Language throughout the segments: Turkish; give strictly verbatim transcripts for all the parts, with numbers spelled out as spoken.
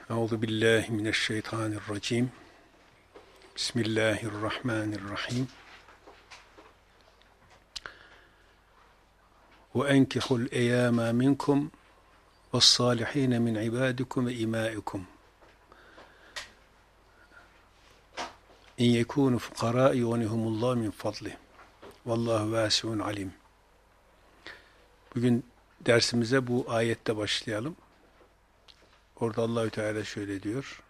Euzu billahi mineşşeytanirracim. Bismillahirrahmanirrahim. Ve enkihul eyyama minkum ve's-salihin min ibadikum ve imaikum. İn yekunu fuqara yughnihumullahu min fadli. Vallahu vasiun alim. Bugün dersimize bu ayette başlayalım. Orada Allahü Teala şöyle diyor.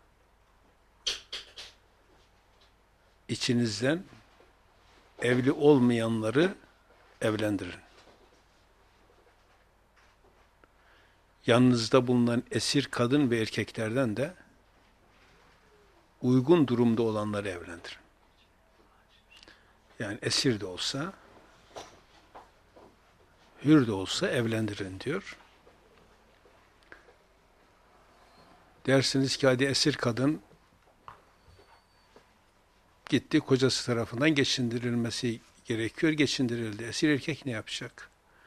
İçinizden evli olmayanları evlendirin. Yanınızda bulunan esir kadın ve erkeklerden de uygun durumda olanları evlendirin. Yani esir de olsa, hür de olsa evlendirin diyor. Dersiniz ki hadi esir kadın gitti, kocası tarafından geçindirilmesi gerekiyor, geçindirildi. Esir erkek ne yapacak?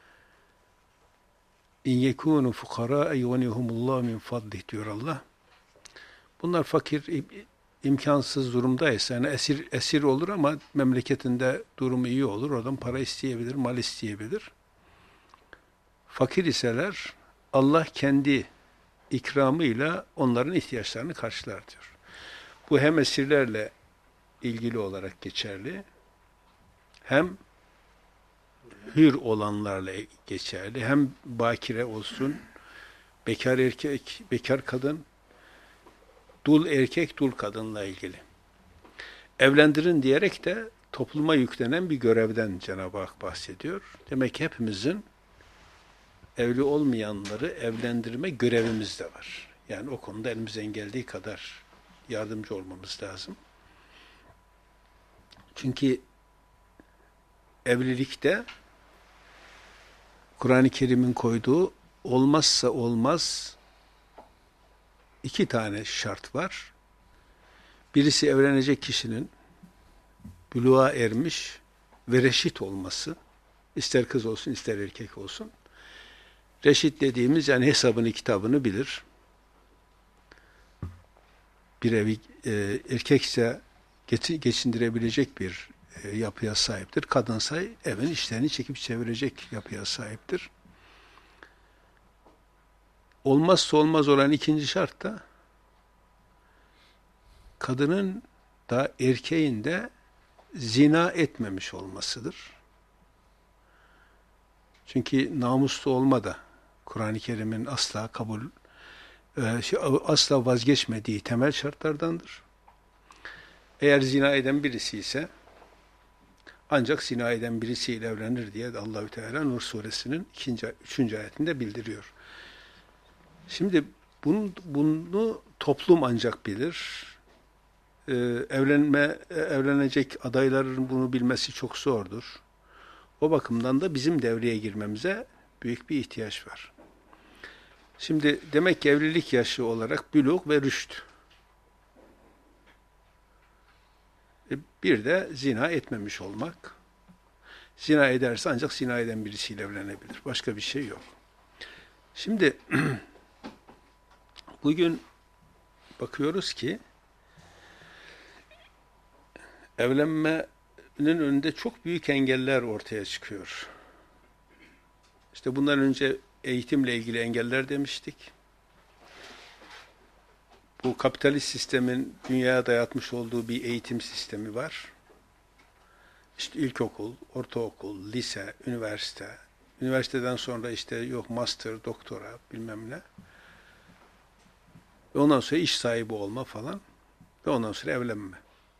İn yekûnû fukara yughnihumullahu min fadlih diyor Allah. Bunlar fakir, imkansız durumdaysa, yani esir esir olur ama memleketinde durumu iyi olur, oradan para isteyebilir, mal isteyebilir. Fakir iseler Allah kendi ikramıyla onların ihtiyaçlarını karşılar diyor. Bu hem esirlerle ilgili olarak geçerli, hem hür olanlarla geçerli, hem bakire olsun, bekar erkek, bekar kadın, dul erkek, dul kadınla ilgili. Evlendirin diyerek de topluma yüklenen bir görevden Cenab-ı Hak bahsediyor. Demek ki hepimizin evli olmayanları evlendirme görevimiz de var. Yani o konuda elimizden geldiği kadar yardımcı olmamız lazım. Çünkü evlilikte Kur'an-ı Kerim'in koyduğu olmazsa olmaz iki tane şart var. Birisi evlenecek kişinin büluğa ermiş ve reşit olması. İster kız olsun, ister erkek olsun. Reşit dediğimiz yani hesabını, kitabını bilir. Bir evi e, erkekse geçindirebilecek bir e, yapıya sahiptir. Kadınsa evin işlerini çekip çevirecek yapıya sahiptir. Olmazsa olmaz olan ikinci şart da kadının da erkeğin de zina etmemiş olmasıdır. Çünkü namuslu olma da Kur'an-ı Kerim'in asla kabul, e, şey, asla vazgeçmediği temel şartlardandır. Eğer zina eden birisi ise ancak zina eden birisiyle evlenir diye Allahü Teala Nur suresinin ikinci, üçüncü ayetinde bildiriyor. Şimdi bunu, bunu toplum ancak bilir. Ee, evlenme evlenecek adayların bunu bilmesi çok zordur. O bakımdan da bizim devreye girmemize büyük bir ihtiyaç var. Şimdi demek ki evlilik yaşı olarak bülûg ve rüşt. Bir de zina etmemiş olmak. Zina ederse ancak zina eden birisiyle evlenebilir. Başka bir şey yok. Şimdi bugün bakıyoruz ki evlenmenin önünde çok büyük engeller ortaya çıkıyor. İşte bundan önce eğitimle ilgili engeller demiştik. Bu kapitalist sistemin dünyaya dayatmış olduğu bir eğitim sistemi var. İşte ilkokul, ortaokul, lise, üniversite. Üniversiteden sonra işte yok master, doktora, bilmem ne. Ve ondan sonra iş sahibi olma falan. Ve ondan sonra evlenme.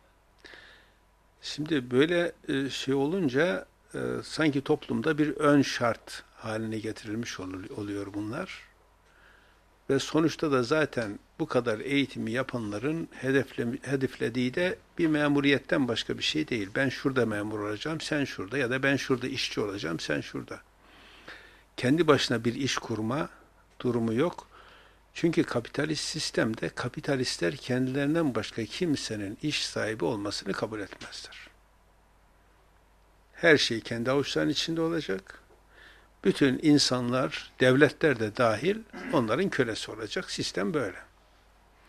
Şimdi böyle şey olunca sanki toplumda bir ön şart haline getirilmiş oluyor bunlar. Ve sonuçta da zaten bu kadar eğitimi yapanların hedefle, hedeflediği de bir memuriyetten başka bir şey değil. Ben şurada memur olacağım, sen şurada, ya da ben şurada işçi olacağım, sen şurada. Kendi başına bir iş kurma durumu yok. Çünkü kapitalist sistemde kapitalistler kendilerinden başka kimsenin iş sahibi olmasını kabul etmezler. Her şey kendi avuçlarının içinde olacak. Bütün insanlar, devletler de dahil onların kölesi olacak. Sistem böyle.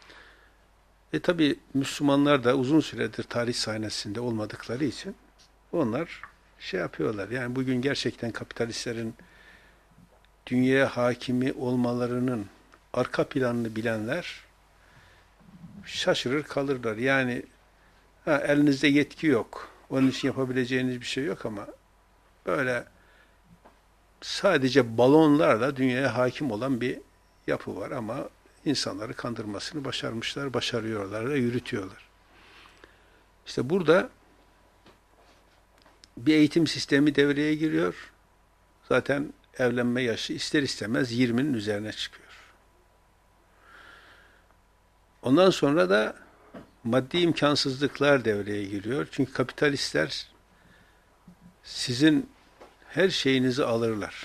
E tabi Müslümanlar da uzun süredir tarih sahnesinde olmadıkları için onlar şey yapıyorlar. Yani bugün gerçekten kapitalistlerin dünyaya hakimi olmalarının arka planını bilenler şaşırır kalırlar. Yani ha, elinizde yetki yok. Onun için yapabileceğiniz bir şey yok ama böyle sadece balonlarla dünyaya hakim olan bir yapı var ama insanları kandırmasını başarmışlar, başarıyorlar ve yürütüyorlar. İşte burada bir eğitim sistemi devreye giriyor. Zaten evlenme yaşı ister istemez yirminin üzerine çıkıyor. Ondan sonra da maddi imkansızlıklar devreye giriyor. Çünkü kapitalistler sizin her şeyinizi alırlar.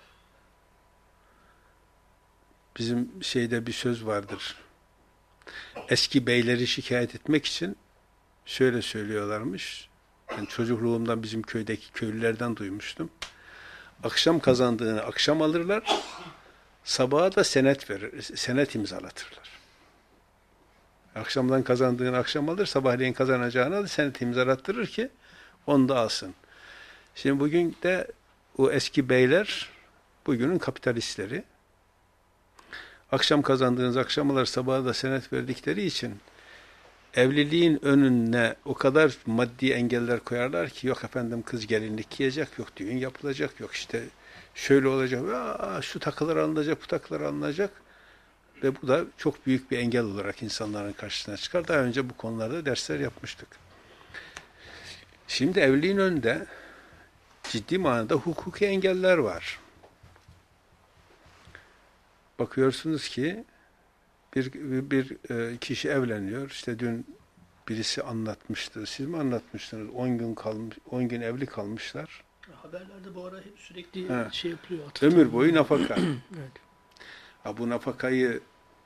Bizim şeyde bir söz vardır. Eski beyleri şikayet etmek için şöyle söylüyorlarmış. Ben çocukluğumdan bizim köydeki köylülerden duymuştum. Akşam kazandığını akşam alırlar, sabaha da senet verir, senet imzalatırlar. Akşamdan kazandığını akşam alır, sabahleyin kazanacağına da senet imzalattırır ki onu da alsın. Şimdi bugün de o eski beyler, bugünün kapitalistleri, akşam kazandığınız akşam alır, sabaha da senet verdikleri için evliliğin önüne o kadar maddi engeller koyarlar ki yok efendim kız gelinlik giyecek, yok düğün yapılacak, yok işte şöyle olacak, aa, şu takılar alınacak, bu takılar alınacak ve bu da çok büyük bir engel olarak insanların karşısına çıkar. Daha önce bu konularda dersler yapmıştık. Şimdi evliliğin önünde ciddi manada hukuki engeller var. Bakıyorsunuz ki bir, bir, bir kişi evleniyor. İşte dün birisi anlatmıştı. Siz mi anlatmıştınız? on gün kalmış, on gün evli kalmışlar. Haberlerde bu ara hep sürekli ha. şey yapılıyor. Ömür boyu nafaka. Evet. Ha, bu nafakayı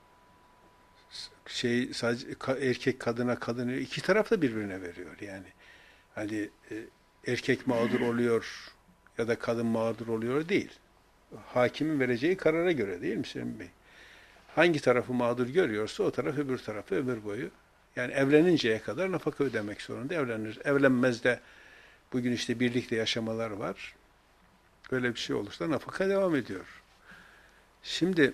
şey sadece erkek kadına kadını iki taraf da birbirine veriyor yani. Hani e, erkek mağdur oluyor ya da kadın mağdur oluyor değil. Hakimin vereceği karara göre değil mi Selim Bey? Hangi tarafı mağdur görüyorsa o taraf öbür tarafı ömür boyu. Yani evleninceye kadar nafaka ödemek zorunda evlenir. Evlenmez de bugün işte birlikte yaşamalar var. Böyle bir şey olursa nafaka devam ediyor. Şimdi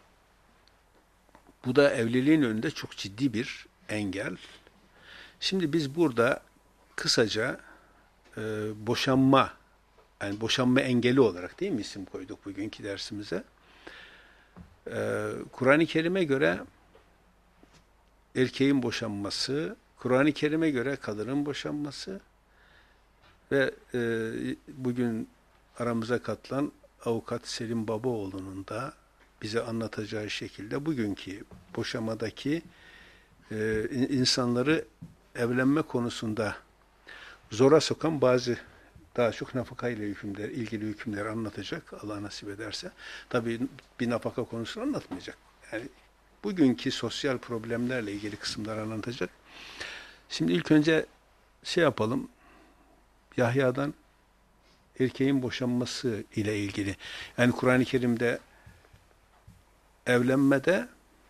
bu da evliliğin önünde çok ciddi bir engel. Şimdi biz burada kısaca e, boşanma, yani boşanma engeli olarak değil mi isim koyduk bugünkü dersimize? E, Kur'an-ı Kerim'e göre erkeğin boşanması, Kur'an-ı Kerim'e göre kadının boşanması ve e, bugün aramıza katılan avukat Selim Babaoğlu'nun da bize anlatacağı şekilde bugünkü boşamadaki e, insanları evlenme konusunda zora sokan bazı daha çok nafaka ile hükümler, ilgili hükümleri anlatacak Allah nasip ederse. Tabii bir nafaka konusunu anlatmayacak. Yani bugünkü sosyal problemlerle ilgili kısımları anlatacak. Şimdi ilk önce şey yapalım. Yahya'dan erkeğin boşanması ile ilgili. Yani Kur'an-ı Kerim'de evlenmede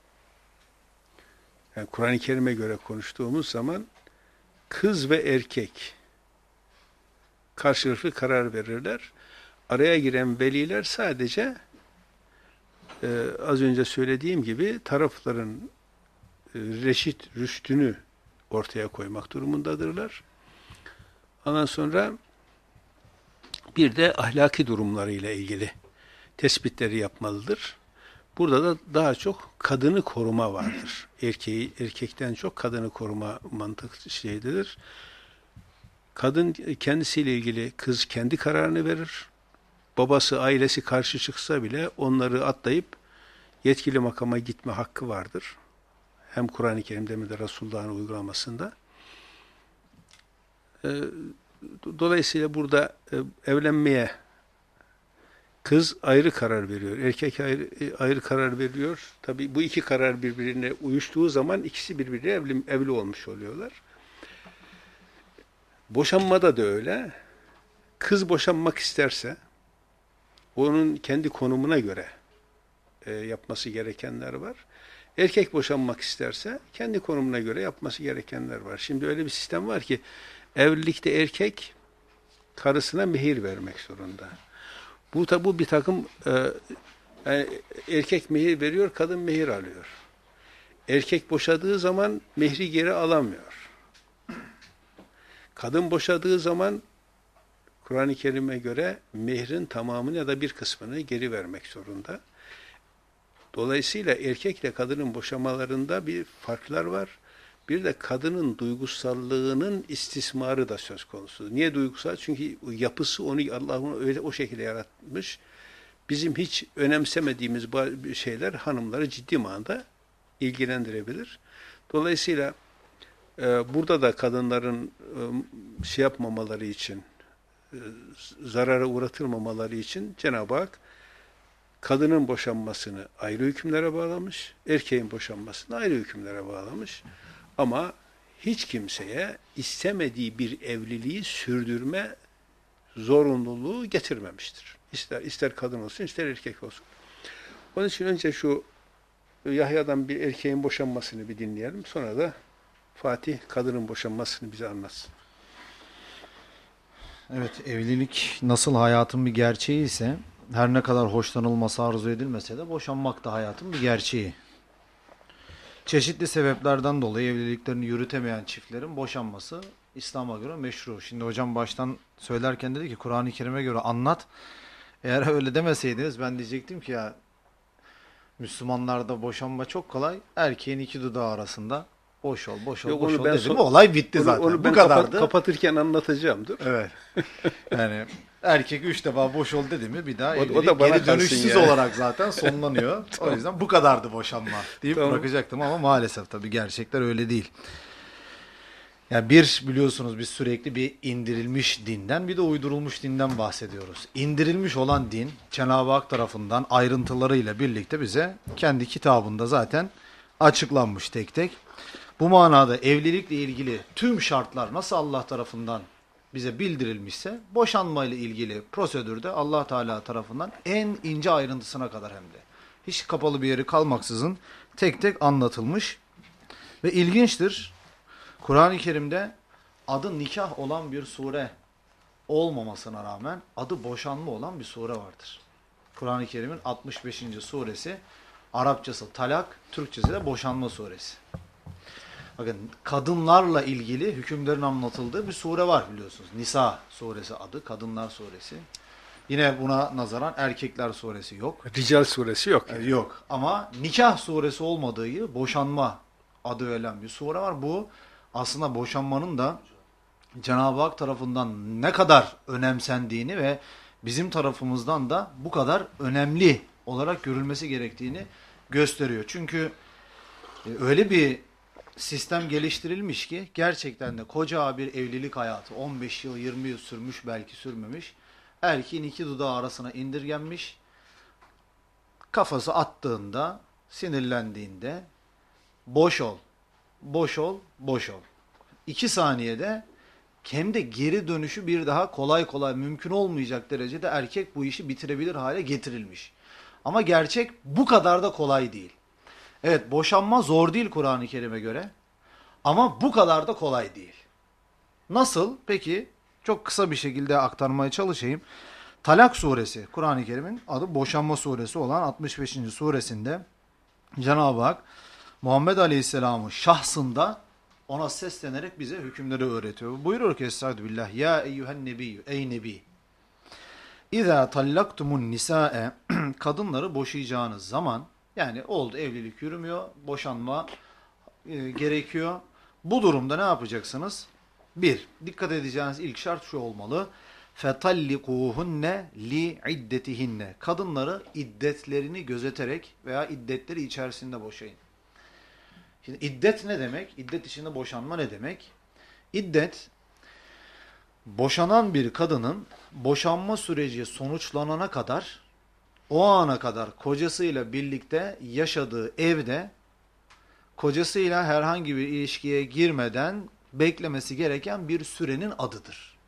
yani Kur'an-ı Kerim'e göre konuştuğumuz zaman kız ve erkek karşılıklı karar verirler. Araya giren veliler sadece e, az önce söylediğim gibi tarafların e, reşit rüştünü ortaya koymak durumundadırlar. Ondan sonra bir de ahlaki durumlarıyla ilgili tespitleri yapmalıdır. Burada da daha çok kadını koruma vardır. Erkeği erkekten çok kadını koruma mantık şeyidir. Kadın kendisiyle ilgili kız kendi kararını verir. Babası, ailesi karşı çıksa bile onları atlayıp yetkili makama gitme hakkı vardır. Hem Kur'an-ı Kerim'de hem de Resulullah'ın uygulamasında. Dolayısıyla burada evlenmeye kız ayrı karar veriyor, erkek ayrı, ayrı karar veriyor. Tabii bu iki karar birbirine uyuştuğu zaman ikisi birbirine evli, evli olmuş oluyorlar. Boşanmada da öyle. Kız boşanmak isterse onun kendi konumuna göre e, yapması gerekenler var. Erkek boşanmak isterse kendi konumuna göre yapması gerekenler var. Şimdi öyle bir sistem var ki evlilikte erkek karısına mehir vermek zorunda. Bu tabi bir takım e, yani erkek mehir veriyor, kadın mehir alıyor. Erkek boşadığı zaman mehri geri alamıyor. Kadın boşadığı zaman Kur'an-ı Kerim'e göre mehrin tamamını ya da bir kısmını geri vermek zorunda. Dolayısıyla erkekle kadının boşamalarında bir farklar var. Bir de kadının duygusallığının istismarı da söz konusu. Niye duygusal? Çünkü yapısı onu Allah onu öyle o şekilde yaratmış. Bizim hiç önemsemediğimiz şeyler hanımları ciddi manada ilgilendirebilir. Dolayısıyla e, burada da kadınların e, şey yapmamaları için, e, zarara uğratılmamaları için Cenab-ı Hak kadının boşanmasını ayrı hükümlere bağlamış, erkeğin boşanmasını ayrı hükümlere bağlamış. Ama hiç kimseye istemediği bir evliliği sürdürme zorunluluğu getirmemiştir. İster, ister kadın olsun, ister erkek olsun. Onun için önce şu Yahya'dan bir erkeğin boşanmasını bir dinleyelim. Sonra da Fatih kadının boşanmasını bize anlatsın. Evet, evlilik nasıl hayatın bir gerçeği ise her ne kadar hoşlanılması arzu edilmese de boşanmak da hayatın bir gerçeği. Çeşitli sebeplerden dolayı evliliklerini yürütemeyen çiftlerin boşanması İslam'a göre meşru. Şimdi hocam baştan söylerken dedi ki Kur'an-ı Kerim'e göre anlat. Eğer öyle demeseydiniz ben diyecektim ki ya Müslümanlarda boşanma çok kolay. Erkeğin iki dudağı arasında boş ol, boş ol, Yok, boş onu ol ben dedim. so- Olay bitti onu, zaten. onu ben Bu kadardı. kapat- kapatırken anlatacağım. Dur. Evet. Yani erkek üç defa boş ol dedi mi bir daha O- o evlilik da bana geri kalsın dönüşsüz yani. olarak zaten sonlanıyor. O yüzden bu kadardı boşanma deyip Tamam. bırakacaktım ama maalesef tabii gerçekler öyle değil. Yani bir biliyorsunuz biz sürekli bir indirilmiş dinden bir de uydurulmuş dinden bahsediyoruz. İndirilmiş olan din Cenab-ı Hak tarafından ayrıntılarıyla birlikte bize kendi kitabında zaten açıklanmış tek tek. Bu manada evlilikle ilgili tüm şartlar nasıl Allah tarafından bize bildirilmişse boşanma ile ilgili prosedürde Allah Teala tarafından en ince ayrıntısına kadar hem de hiç kapalı bir yeri kalmaksızın tek tek anlatılmış ve ilginçtir. Kur'an-ı Kerim'de adı nikah olan bir sure olmamasına rağmen adı boşanma olan bir sure vardır. Kur'an-ı Kerim'in altmış beşinci suresi Arapçası talak, Türkçesi de boşanma suresi. Bakın kadınlarla ilgili hükümlerin anlatıldığı bir sure var biliyorsunuz. Nisa suresi adı, kadınlar suresi. Yine buna nazaran erkekler suresi yok. Rical suresi yok. Yani. Yok ama nikah suresi olmadığı boşanma adı verilen bir sure var. Bu aslında boşanmanın da Cenab-ı Hak tarafından ne kadar önemsendiğini ve bizim tarafımızdan da bu kadar önemli olarak görülmesi gerektiğini gösteriyor. Çünkü öyle bir sistem geliştirilmiş ki gerçekten de koca bir evlilik hayatı on beş yıl yirmi yıl sürmüş belki sürmemiş. Erkeğin iki dudağı arasına indirgenmiş. Kafası attığında sinirlendiğinde boş ol, boş ol, boş ol. İki saniyede hem de geri dönüşü bir daha kolay kolay mümkün olmayacak derecede erkek bu işi bitirebilir hale getirilmiş. Ama gerçek bu kadar da kolay değil. Evet boşanma zor değil Kur'an-ı Kerim'e göre ama bu kadar da kolay değil. Nasıl? Peki çok kısa bir şekilde aktarmaya çalışayım. Talak suresi Kur'an-ı Kerim'in adı boşanma suresi olan altmış beşinci suresinde Cenab-ı Hak Muhammed Aleyhisselam'ın şahsında ona seslenerek bize hükümleri öğretiyor. Buyuruyor ki Estaizu billah ya eyyühen nebiyyü ey nebi İzâ tallaktumun nisâe kadınları boşayacağınız zaman yani oldu evlilik yürümüyor boşanma e, gerekiyor. Bu durumda ne yapacaksınız? Bir, dikkat edeceğiniz ilk şart şu olmalı. فَتَلِّقُوهُنَّ لِعِدَّتِهِنَّ kadınları iddetlerini gözeterek veya iddetleri içerisinde boşayın. Şimdi iddet ne demek? İddet içinde boşanma ne demek? İddet, boşanan bir kadının boşanma süreci sonuçlanana kadar, o ana kadar kocasıyla birlikte yaşadığı evde, kocasıyla herhangi bir ilişkiye girmeden beklemesi gereken bir sürenin adıdır.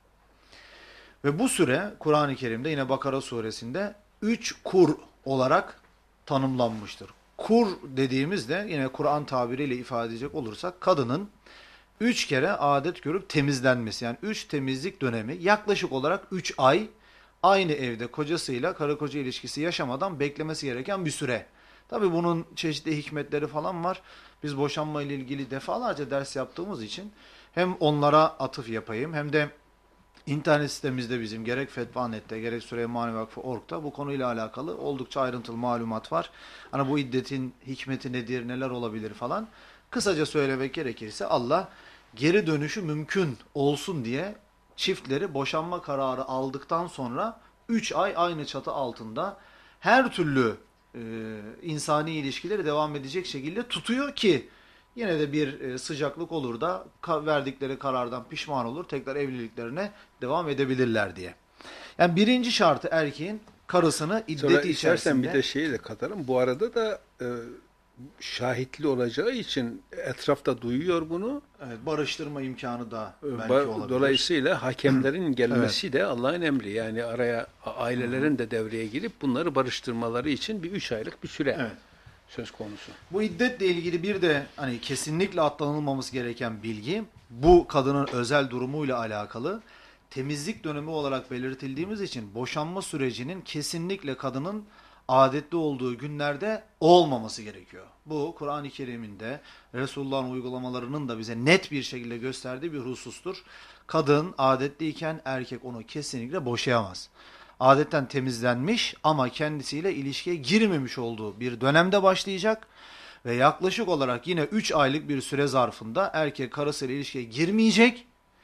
Ve bu süre Kur'an-ı Kerim'de yine Bakara suresinde üç kur olarak tanımlanmıştır. kur dediğimizde yine Kur'an tabiriyle ifade edecek olursak kadının üç kere adet görüp temizlenmesi. Yani üç temizlik dönemi yaklaşık olarak üç ay aynı evde kocasıyla karı koca ilişkisi yaşamadan beklemesi gereken bir süre. Tabii bunun çeşitli hikmetleri falan var. Biz boşanma ile ilgili defalarca ders yaptığımız için hem onlara atıf yapayım hem de İnternet sitemizde bizim gerek Fetva nokta net'te gerek Süleymaniye Vakfı nokta org'da bu konuyla alakalı oldukça ayrıntılı malumat var. Hani bu iddetin hikmeti nedir, neler olabilir falan. Kısaca söylemek gerekirse Allah geri dönüşü mümkün olsun diye çiftleri boşanma kararı aldıktan sonra üç ay aynı çatı altında her türlü e, insani ilişkileri devam edecek şekilde tutuyor ki yine de bir e, sıcaklık olur da ka verdikleri karardan pişman olur, tekrar evliliklerine devam edebilirler diye. Yani birinci şartı erkeğin karısını iddeti Sonra içerisinde... istersen bir de şeyi de katalım. Bu arada da e, şahitli olacağı için etrafta duyuyor bunu. Evet, barıştırma imkanı da belki Ba- olabilir. Dolayısıyla hakemlerin gelmesi evet. de Allah'ın emri. Yani araya ailelerin de devreye girip bunları barıştırmaları için bir üç aylık bir süre evet. söz konusu. Bu iddetle ilgili bir de hani kesinlikle atlanılmaması gereken bilgi bu kadının özel durumuyla alakalı. Temizlik dönemi olarak belirtildiğimiz için boşanma sürecinin kesinlikle kadının adetli olduğu günlerde olmaması gerekiyor. Bu Kur'an-ı Kerim'inde Resulullah'ın uygulamalarının da bize net bir şekilde gösterdiği bir husustur. Kadın adetliyken erkek onu kesinlikle boşayamaz. Adetten temizlenmiş ama kendisiyle ilişkiye girmemiş olduğu bir dönemde başlayacak ve yaklaşık olarak yine üç aylık bir süre zarfında erkek karısıyla ilişkiye girmeyecek.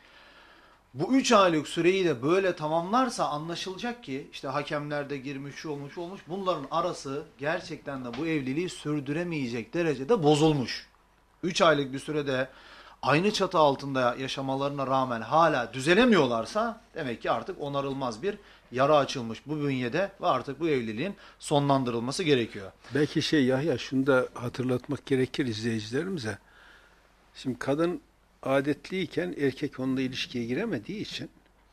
Bu üç aylık süreyi de böyle tamamlarsa anlaşılacak ki işte hakemler de girmiş, şu olmuş, olmuş. Bunların arası gerçekten de bu evliliği sürdüremeyecek derecede bozulmuş. üç aylık bir sürede aynı çatı altında yaşamalarına rağmen hala düzelemiyorlarsa demek ki artık onarılmaz bir yara açılmış bu bünyede ve artık bu evliliğin sonlandırılması gerekiyor. Belki şey Yahya şunu da hatırlatmak gerekir izleyicilerimize. Şimdi kadın adetliyken erkek onunla ilişkiye giremediği için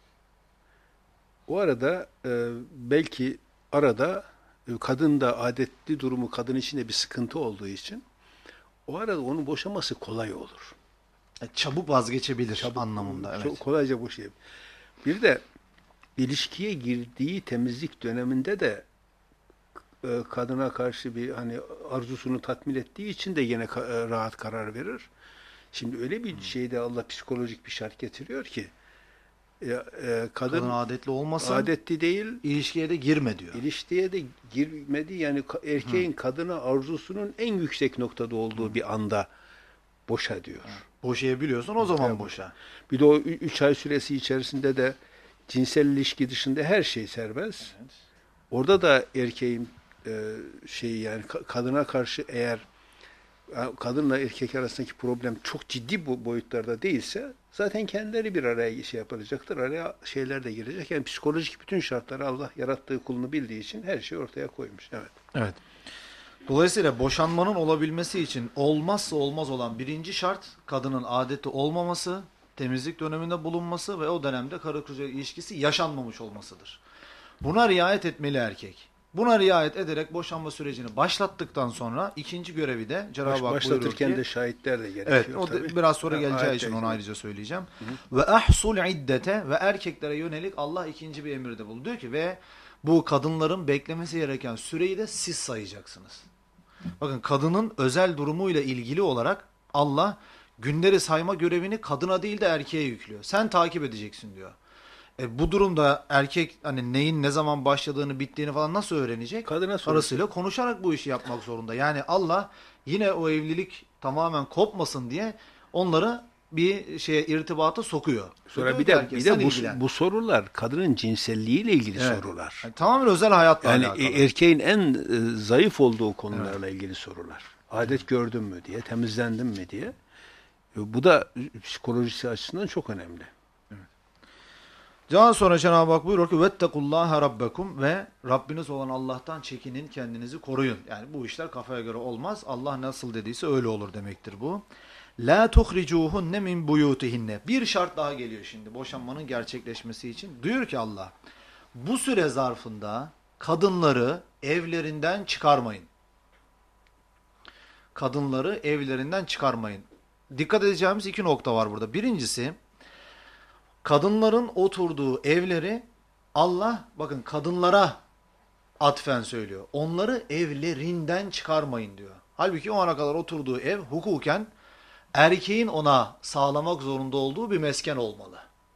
o arada e, belki arada e, kadın da adetli durumu kadın için de bir sıkıntı olduğu için o arada onun boşaması kolay olur. E, çabuk vazgeçebilir Çabuk, anlamında. Evet. Çok kolayca boşayabilir. Bir de ilişkiye girdiği temizlik döneminde de e, kadına karşı bir hani arzusunu tatmin ettiği için de yine ka- rahat karar verir. Şimdi öyle bir şeyde Allah psikolojik bir şart getiriyor ki e, e, kadın, kadın adetli olmasın, adetli değil, ilişkiye de girme diyor. İlişkiye de girmedi yani erkeğin Hı. kadına arzusunun en yüksek noktada olduğu Hı. bir anda boşa diyor. Hı. Boşayabiliyorsun o zaman boşa. Bir de o üç ay süresi içerisinde de cinsel ilişki dışında her şey serbest. Evet. Orada da erkeğin e, şeyi yani kadına karşı eğer kadınla erkek arasındaki problem çok ciddi bu boyutlarda değilse zaten kendileri bir araya şey yapılacaktır. Araya şeyler de girecek. Yani psikolojik bütün şartları Allah yarattığı kulunu bildiği için her şeyi ortaya koymuş. Evet. Evet. Dolayısıyla boşanmanın olabilmesi için olmazsa olmaz olan birinci şart kadının adeti olmaması, temizlik döneminde bulunması ve o dönemde karı koca ilişkisi yaşanmamış olmasıdır. Buna riayet etmeli erkek. Buna riayet ederek boşanma sürecini başlattıktan sonra ikinci görevi de Cenab-ı Hak buyurur ki... Başlatırken de şahitler de gerekiyor. Evet, o tabii. Biraz sonra geleceği için onu ayrıca söyleyeceğim. Hı hı. Ve ahsul iddete ve erkeklere yönelik Allah ikinci bir emirde bulundu. Diyor ki ve bu kadınların beklemesi gereken süreyi de siz sayacaksınız. Bakın kadının özel durumuyla ilgili olarak Allah günleri sayma görevini kadına değil de erkeğe yüklüyor. Sen takip edeceksin diyor. E bu durumda erkek hani neyin ne zaman başladığını, bittiğini falan nasıl öğrenecek? Kadına Karısıyla konuşarak bu işi yapmak zorunda. Yani Allah yine o evlilik tamamen kopmasın diye onları bir şeye irtibata sokuyor. Sonra bir de bir de bu, bu sorular kadının cinselliğiyle ilgili evet. sorular. Yani tamamen özel hayatla yani alakalı. Yani erkeğin en e, zayıf olduğu konularla evet. ilgili sorular. Adet gördün mü diye, temizlendin mi diye. E, bu da psikolojisi açısından çok önemli. Daha sonra Cenab-ı Hak buyuruyor ki vettekullâhe rabbekum ve Rabbiniz olan Allah'tan çekinin, kendinizi koruyun. Yani bu işler kafaya göre olmaz. Allah nasıl dediyse öyle olur demektir bu. La tuhricuhunne min buyutihinne. Bir şart daha geliyor şimdi boşanmanın gerçekleşmesi için. Diyor ki Allah bu süre zarfında kadınları evlerinden çıkarmayın. kadınları evlerinden çıkarmayın. Dikkat edeceğimiz iki nokta var burada. Birincisi, kadınların oturduğu evleri Allah bakın kadınlara atfen söylüyor. Onları evlerinden çıkarmayın diyor. Halbuki o ana kadar oturduğu ev hukuken erkeğin ona sağlamak zorunda olduğu bir mesken olmalı.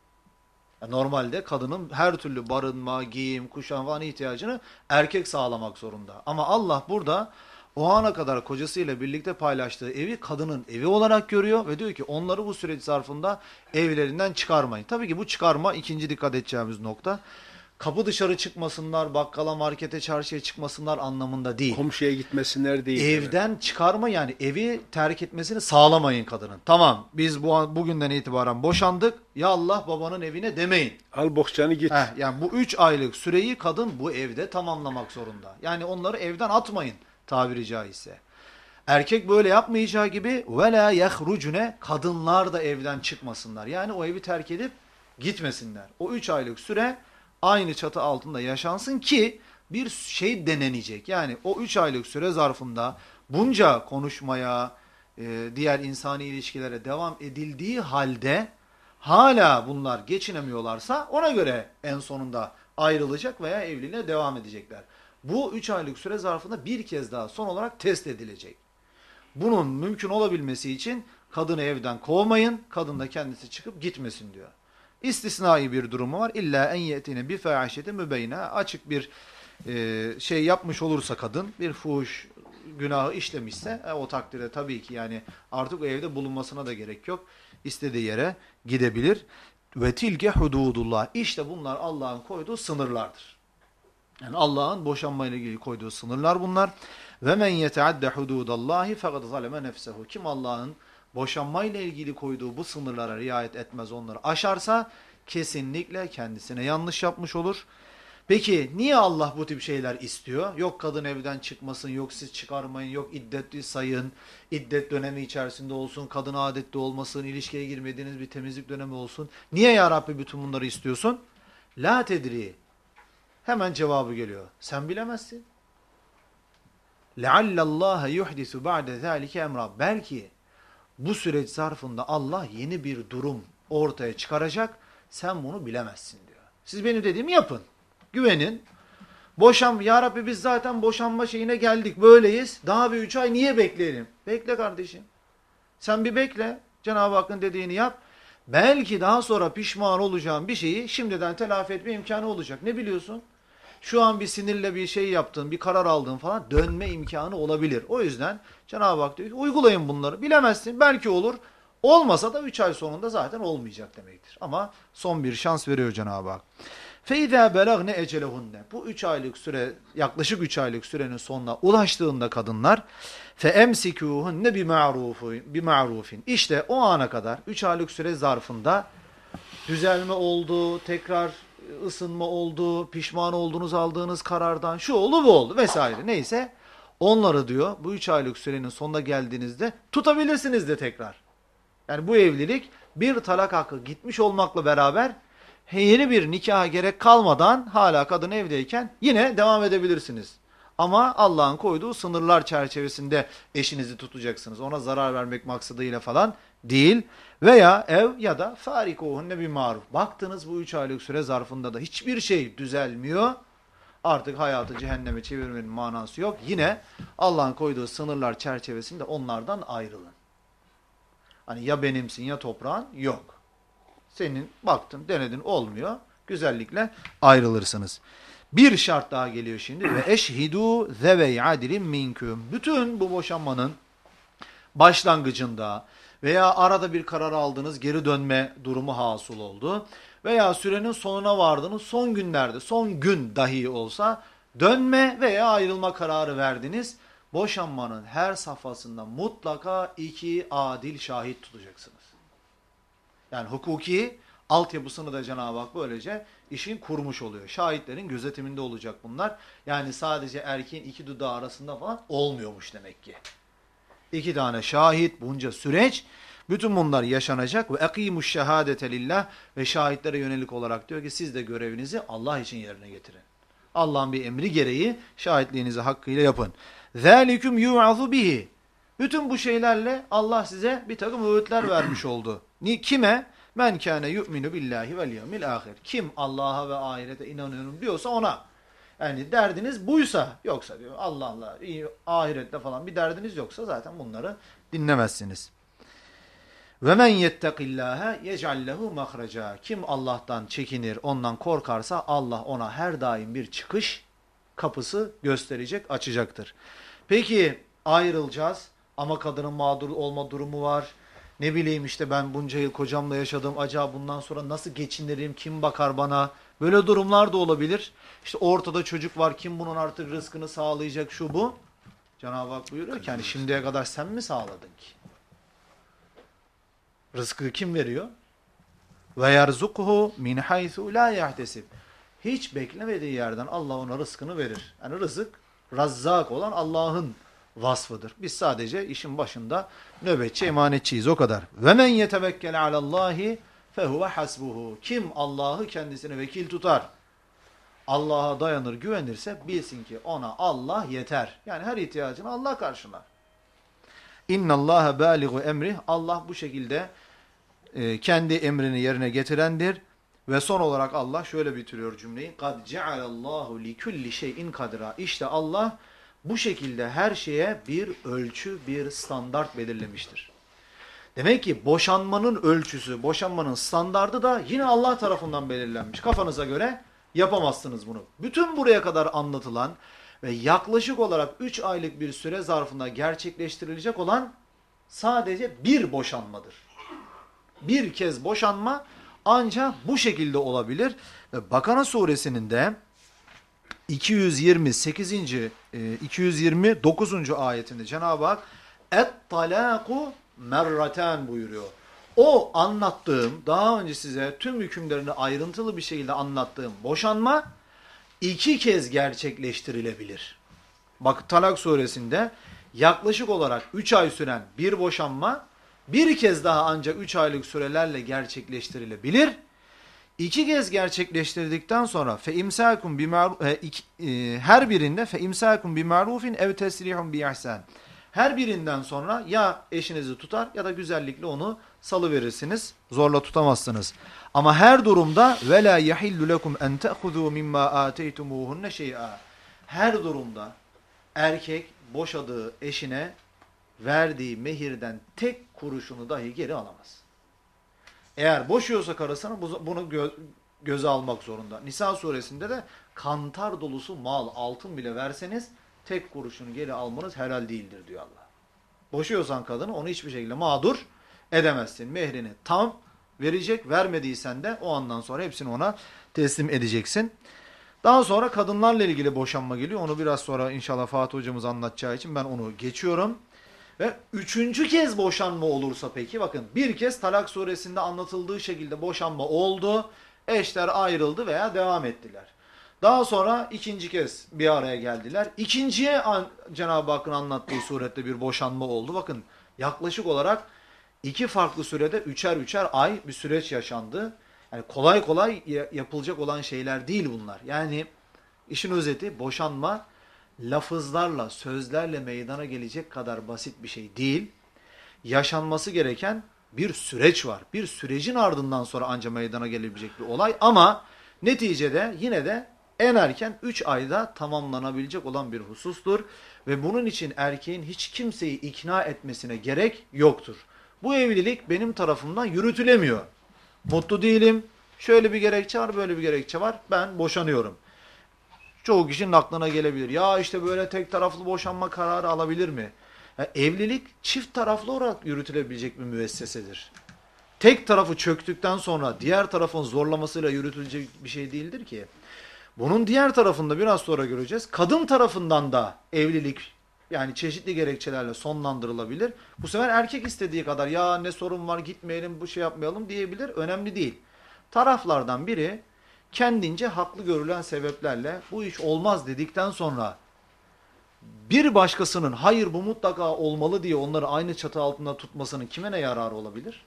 Yani normalde kadının her türlü barınma, giyim, kuşam falan ihtiyacını erkek sağlamak zorunda. Ama Allah burada o ana kadar kocasıyla birlikte paylaştığı evi kadının evi olarak görüyor ve diyor ki onları bu süreç zarfında evlerinden çıkarmayın. Tabii ki bu çıkarma ikinci dikkat edeceğimiz nokta. Kapı dışarı çıkmasınlar, bakkala, markete, çarşıya çıkmasınlar anlamında değil. Komşuya gitmesinler değil. Evden evet. çıkarma yani evi terk etmesini sağlamayın kadının. Tamam biz bu bugünden itibaren boşandık ya Allah babanın evine demeyin. Al bohçanı git. Heh, yani bu üç aylık süreyi kadın bu evde tamamlamak zorunda. Yani onları evden atmayın tabiri caizse. Erkek böyle yapmayacağı gibi وَلَا يَخْرُجُنَ kadınlar da evden çıkmasınlar. Yani o evi terk edip gitmesinler. O üç aylık süre aynı çatı altında yaşansın ki bir şey denenecek. Yani o üç aylık süre zarfında bunca konuşmaya, e, diğer insani ilişkilere devam edildiği halde hala bunlar geçinemiyorlarsa ona göre en sonunda ayrılacak veya evliliğe devam edecekler. Bu üç aylık süre zarfında bir kez daha son olarak test edilecek. Bunun mümkün olabilmesi için kadını evden kovmayın, kadın da kendisi çıkıp gitmesin diyor. İstisnai bir durumu var. İlla en yetine bi fâişete mübeyne. Açık bir e, şey yapmış olursa kadın, bir fuhuş günahı işlemişse e, o takdirde tabii ki yani artık o evde bulunmasına da gerek yok. İstediği yere gidebilir. Ve tilke hududullah. İşte bunlar Allah'ın koyduğu sınırlardır. Yani Allah'ın boşanmayla ilgili koyduğu sınırlar bunlar. Ve men yeteadde hududallahi fekad zaleme nefsehu. Kim Allah'ın boşanmayla ilgili koyduğu bu sınırlara riayet etmez, onları aşarsa kesinlikle kendisine yanlış yapmış olur. Peki niye Allah bu tip şeyler istiyor? Yok kadın evden çıkmasın, yok siz çıkarmayın, yok iddetli sayın, iddet dönemi içerisinde olsun, kadın adetli olmasın, ilişkiye girmediğiniz bir temizlik dönemi olsun. Niye ya Rabbi bütün bunları istiyorsun? La tedri. Hemen cevabı geliyor. Sen bilemezsin. لَعَلَّ اللّٰهَ يُحْدِثُ بَعْدَ ذَٰلِكَ emra. Belki bu süreç zarfında Allah yeni bir durum ortaya çıkaracak. Sen bunu bilemezsin diyor. Siz benim dediğimi yapın. Güvenin. Boşan, ya Rabbi biz zaten boşanma şeyine geldik. Böyleyiz. Daha bir üç ay niye bekleyelim? Bekle kardeşim. Sen bir bekle. Cenab-ı Hakk'ın dediğini yap. Belki daha sonra pişman olacağın bir şeyi şimdiden telafi etme imkanı olacak. Ne biliyorsun? Şu an bir sinirle bir şey yaptın, bir karar aldın falan dönme imkanı olabilir. O yüzden Cenab-ı Hak diyor ki uygulayın bunları. Bilemezsin belki olur. Olmasa da üç ay sonunda zaten olmayacak demektir. Ama son bir şans veriyor Cenab-ı Hak. فَاِذَا بَلَغْنَ اَجَلَهُنَّ. Bu üç aylık süre, yaklaşık üç aylık sürenin sonuna ulaştığında kadınlar فَاَمْسِكُوهُنَّ بِمَعْرُوفٍ. İşte o ana kadar üç aylık süre zarfında düzelme oldu, tekrar ısınma oldu, pişman olduğunuz aldığınız karardan şu oldu bu oldu vesaire neyse onları diyor bu üç aylık sürenin sonuna geldiğinizde tutabilirsiniz de tekrar. Yani bu evlilik bir talak hakkı gitmiş olmakla beraber yeni bir nikaha gerek kalmadan hala kadın evdeyken yine devam edebilirsiniz. Ama Allah'ın koyduğu sınırlar çerçevesinde eşinizi tutacaksınız. Ona zarar vermek maksadıyla falan değil. Veya ev ya da farikuhunne bir maruf. Baktınız bu üç aylık süre zarfında da hiçbir şey düzelmiyor. Artık hayatı cehenneme çevirmenin manası yok. Yine Allah'ın koyduğu sınırlar çerçevesinde onlardan ayrılın. Hani ya benimsin ya toprağın yok. Senin baktın denedin olmuyor. Güzellikle ayrılırsınız. Bir şart daha geliyor şimdi. Ve eşhidu zevey adilin minküm. Bütün bu boşanmanın başlangıcında veya arada bir karar aldınız, geri dönme durumu hasıl oldu. Veya sürenin sonuna vardınız, son günlerde, son gün dahi olsa dönme veya ayrılma kararı verdiniz. Boşanmanın her safhasında mutlaka iki adil şahit tutacaksınız. Yani hukuki altyapısını da Cenab-ı Hak böylece işin kurmuş oluyor. Şahitlerin gözetiminde olacak bunlar. Yani sadece erkeğin iki dudağı arasında falan olmuyormuş demek ki. İki tane şahit, bunca süreç, bütün bunlar yaşanacak. Ve ekimuş şehadete lillah ve şahitlere yönelik olarak diyor ki siz de görevinizi Allah için yerine getirin. Allah'ın bir emri gereği şahitliğinizi hakkıyla yapın. Zâliküm yu'azu bihi. Bütün bu şeylerle Allah size bir takım öğütler vermiş oldu. Ni kime? Men kâne yu'minu billahi vel yevmil ahir. Kim Allah'a ve ahirete inanıyorum diyorsa ona. Yani derdiniz buysa, yoksa diyor Allah'la, ahirette falan bir derdiniz yoksa zaten bunları dinlemezsiniz. Ve men yettekillâhe yec'allehu mahreca. Kim Allah'tan çekinir, ondan korkarsa Allah ona her daim bir çıkış kapısı gösterecek, açacaktır. Peki ayrılacağız ama kadının mağdur olma durumu var. Ne bileyim işte ben bunca yıl kocamla yaşadım. Acaba bundan sonra nasıl geçinirim? Kim bakar bana? Böyle durumlar da olabilir. İşte ortada çocuk var. Kim bunun artık rızkını sağlayacak, şu bu. Cenab-ı Hak buyuruyor ki hani şimdiye kadar sen mi sağladın ki? Rızkı kim veriyor? Ve yerzukuhu min haythu la yahtesib. Hiç beklemediği yerden Allah ona rızkını verir. Yani rızık, razzak olan Allah'ın vasfıdır. Biz sadece işin başında nöbetçi, emanetçiyiz, o kadar. Ve men yetevekkel alallahi fehuve hasbuhu. Kim Allah'ı kendisine vekil tutar, Allah'a dayanır, güvenirse bilsin ki ona Allah yeter. Yani her ihtiyacını Allah karşılar. İnnallâhe bâligu emrih. Allah bu şekilde e, kendi emrini yerine getirendir. Ve son olarak Allah şöyle bitiriyor cümleyi. قَدْ جَعَلَ اللّٰهُ لِكُلِّ شَيْءٍ قَدْرًا. İşte Allah bu şekilde her şeye bir ölçü, bir standart belirlemiştir. Demek ki boşanmanın ölçüsü, boşanmanın standardı da yine Allah tarafından belirlenmiş. Kafanıza göre yapamazsınız bunu. Bütün buraya kadar anlatılan ve yaklaşık olarak üç aylık bir süre zarfında gerçekleştirilecek olan sadece bir boşanmadır. Bir kez boşanma ancak bu şekilde olabilir. Bakara suresinin de iki yüz yirmi sekizinci. iki yüz yirmi dokuzuncu ayetinde Cenab-ı Hak et-talâku merraten buyuruyor. O anlattığım, daha önce size tüm hükümlerini ayrıntılı bir şekilde anlattığım boşanma iki kez gerçekleştirilebilir. Bak Talak suresinde yaklaşık olarak üç ay süren bir boşanma bir kez daha ancak üç aylık sürelerle gerçekleştirilebilir. İki kez gerçekleştirdikten sonra fe imsakun bi her birinde fe imsakun bi ma'rufin ev tesrihun bi ihsan. Her birinden sonra ya eşinizi tutar ya da güzellikle onu salıverirsiniz. Zorla tutamazsınız. Ama her durumda ve la yahillu lekum en ta'khudhu mimma ateytumuhunne şey'a. Her durumda erkek boşadığı eşine verdiği mehirden tek kuruşunu dahi geri alamaz. Eğer boşuyorsa karısını bunu gö göze almak zorunda. Nisa suresinde de kantar dolusu mal, altın bile verseniz tek kuruşunu geri almanız helal değildir diyor Allah. Boşuyorsan kadını onu hiçbir şekilde mağdur edemezsin. Mehrini tam verecek, vermediysen de o andan sonra hepsini ona teslim edeceksin. Daha sonra kadınlarla ilgili boşanma geliyor. Onu biraz sonra inşallah Fatih hocamız anlatacağı için ben onu geçiyorum. Ve üçüncü kez boşanma olursa peki bakın bir kez Talak suresinde anlatıldığı şekilde boşanma oldu. Eşler ayrıldı veya devam ettiler. Daha sonra ikinci kez bir araya geldiler. İkinciye Cenab-ı Hakk'ın anlattığı surette bir boşanma oldu. Bakın yaklaşık olarak iki farklı sürede üçer üçer ay bir süreç yaşandı. Yani kolay kolay yapılacak olan şeyler değil bunlar. Yani işin özeti boşanma lafızlarla, sözlerle meydana gelecek kadar basit bir şey değil. Yaşanması gereken bir süreç var. Bir sürecin ardından sonra ancak meydana gelebilecek bir olay ama neticede yine de en erken üç ayda tamamlanabilecek olan bir husustur. Ve bunun için erkeğin hiç kimseyi ikna etmesine gerek yoktur. Bu evlilik benim tarafımdan yürütülemiyor. Mutlu değilim, şöyle bir gerekçe var, böyle bir gerekçe var, ben boşanıyorum. Çoğu kişinin aklına gelebilir. Ya işte böyle tek taraflı boşanma kararı alabilir mi? Yani evlilik çift taraflı olarak yürütülebilecek bir müessesedir. Tek tarafı çöktükten sonra diğer tarafın zorlamasıyla yürütülecek bir şey değildir ki. Bunun diğer tarafında biraz sonra göreceğiz. Kadın tarafından da evlilik yani çeşitli gerekçelerle sonlandırılabilir. Bu sefer erkek istediği kadar ya ne sorun var gitmeyelim bu şey yapmayalım diyebilir. Önemli değil. Taraflardan biri kendince haklı görülen sebeplerle bu iş olmaz dedikten sonra bir başkasının hayır bu mutlaka olmalı diye onları aynı çatı altında tutmasının kime ne yararı olabilir?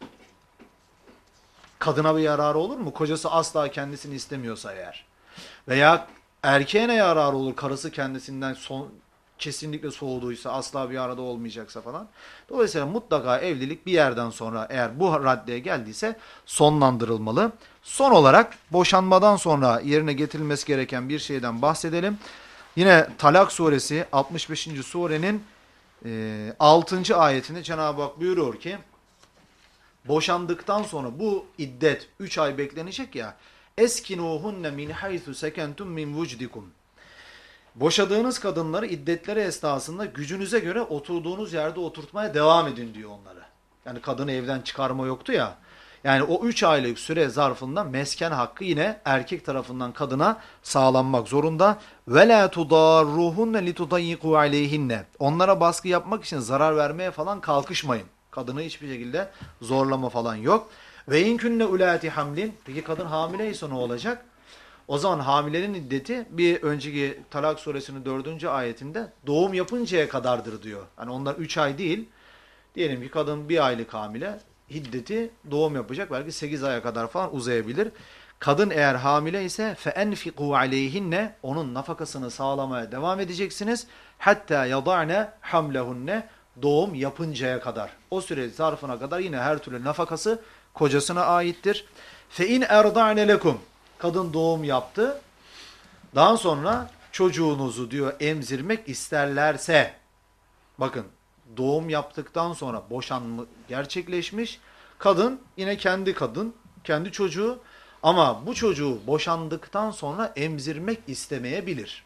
Kadına bir yararı olur mu? Kocası asla kendisini istemiyorsa eğer. Veya erkeğe ne yararı olur? Karısı kendisinden son kesinlikle soğuduysa, asla bir arada olmayacaksa falan. Dolayısıyla mutlaka evlilik bir yerden sonra eğer bu raddeye geldiyse sonlandırılmalı. Son olarak boşanmadan sonra yerine getirilmesi gereken bir şeyden bahsedelim. Yine Talak suresi altmış beşinci surenin e, altıncı ayetinde Cenab-ı Hak buyuruyor ki boşandıktan sonra bu iddet üç ay beklenecek ya. Eskinuhunne min haythu sekentum min vucdikum. Boşadığınız kadınları iddetleri esnasında gücünüze göre oturduğunuz yerde oturtmaya devam edin diyor onlara. Yani kadını evden çıkarma yoktu ya. Yani o üç aylık süre zarfında mesken hakkı yine erkek tarafından kadına sağlanmak zorunda. وَلَا تُضَارُّهُنَّ لِتُضَيِّقُوا عَلَيْهِنَّ. Onlara baskı yapmak için zarar vermeye falan kalkışmayın. Kadını hiçbir şekilde zorlama falan yok. Ve in kunne ulati hamlin. Peki kadın hamileyse ne olacak? O zaman hamilenin iddeti bir önceki Talak suresinin dördüncü ayetinde doğum yapıncaya kadardır diyor. Yani onlar üç ay değil. Diyelim ki kadın bir aylık hamile, iddeti doğum yapacak. Belki sekiz aya kadar falan uzayabilir. Kadın eğer hamile ise فَاَنْفِقُوا عَلَيْهِنَّ. Onun nafakasını sağlamaya devam edeceksiniz. Hatta yada'ne hamlehunne. Doğum yapıncaya kadar. O süre zarfına kadar yine her türlü nafakası kocasına aittir. فَاِنْ اَرْضَعْنَ لَكُمْ. Kadın doğum yaptı. Daha sonra çocuğunuzu diyor emzirmek isterlerse. Bakın doğum yaptıktan sonra boşanma gerçekleşmiş. Kadın yine kendi kadın, kendi çocuğu ama bu çocuğu boşandıktan sonra emzirmek istemeyebilir.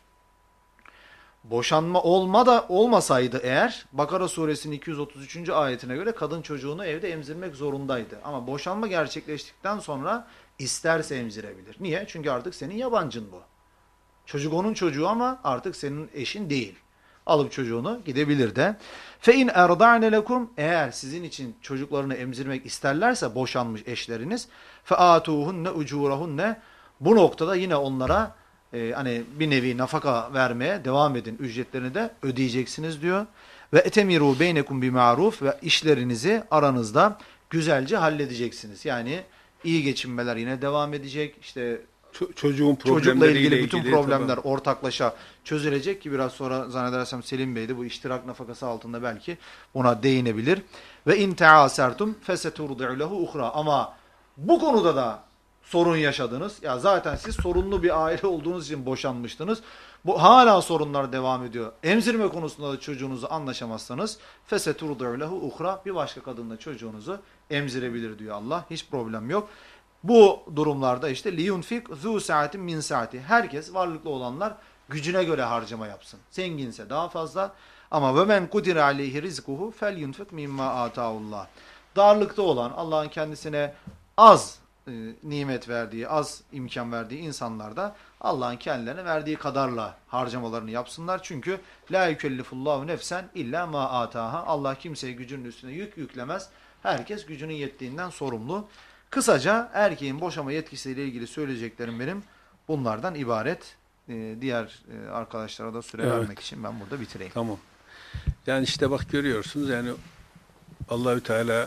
Boşanma olma da olmasaydı eğer Bakara suresinin iki yüz otuz üçüncü ayetine göre kadın çocuğunu evde emzirmek zorundaydı. Ama boşanma gerçekleştikten sonra isterse emzirebilir. Niye? Çünkü artık senin yabancın bu. Çocuk onun çocuğu ama artık senin eşin değil. Alıp çocuğunu gidebilir de. فَاِنْ اَرْضَعْنَ لَكُمْ. Eğer sizin için çocuklarını emzirmek isterlerse boşanmış eşleriniz فَآتُوهُنَّ اُجُورَهُنَّ. Bu noktada yine onlara e, hani bir nevi nafaka vermeye devam edin. Ücretlerini de ödeyeceksiniz diyor. Ve etemiru beynekum bi ma'ruf. Ve işlerinizi aranızda güzelce halledeceksiniz. Yani iyi geçinmeler yine devam edecek. İşte çocuğun çocukla ilgili bütün ilgili, problemler tabii. ortaklaşa çözülecek ki biraz sonra zannedersem Selim Bey de bu iştirak nafakası altında belki buna değinebilir. Ve in ta'asertum feseturdi'u lehu uhra. Ama bu konuda da sorun yaşadınız. Ya zaten siz sorunlu bir aile olduğunuz için boşanmıştınız. Bu hala sorunlar devam ediyor. Emzirme konusunda da çocuğunuzu anlaşamazsanız feseturdi'u lehu uhra. Bir başka kadınla çocuğunuzu emzirebilir diyor Allah. Hiç problem yok. Bu durumlarda işte liyunfik zu saatin min saati. Herkes varlıklı olanlar gücüne göre harcama yapsın. Zenginse daha fazla ama ve men kudire aleyhi rizkuhu felyunfik mimma ataullah. Darlıkta olan Allah'ın kendisine az e, nimet verdiği, az imkan verdiği insanlar da Allah'ın kendilerine verdiği kadarla harcamalarını yapsınlar. Çünkü la yükellifullahu nefsen illa ma ataha. Allah kimseye gücünün üstüne yük yüklemez. Herkes gücünün yettiğinden sorumlu. Kısaca erkeğin boşama yetkisiyle ilgili söyleyeceklerim benim bunlardan ibaret. Ee, diğer e, arkadaşlara da süre Evet. vermek için ben burada bitireyim. Tamam. Yani işte bak görüyorsunuz yani Allahü Teala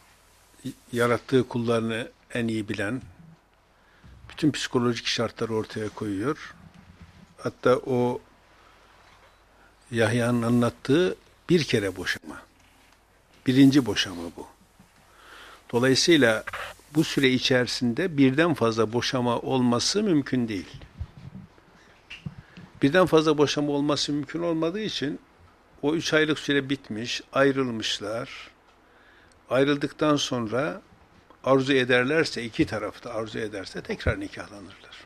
yarattığı kullarını en iyi bilen, bütün psikolojik şartları ortaya koyuyor. Hatta o Yahya'nın anlattığı bir kere boşama. Birinci boşama bu. Dolayısıyla bu süre içerisinde birden fazla boşama olması mümkün değil. Birden fazla boşama olması mümkün olmadığı için o üç aylık süre bitmiş, ayrılmışlar. Ayrıldıktan sonra arzu ederlerse, iki tarafta arzu ederse tekrar nikahlanırlar.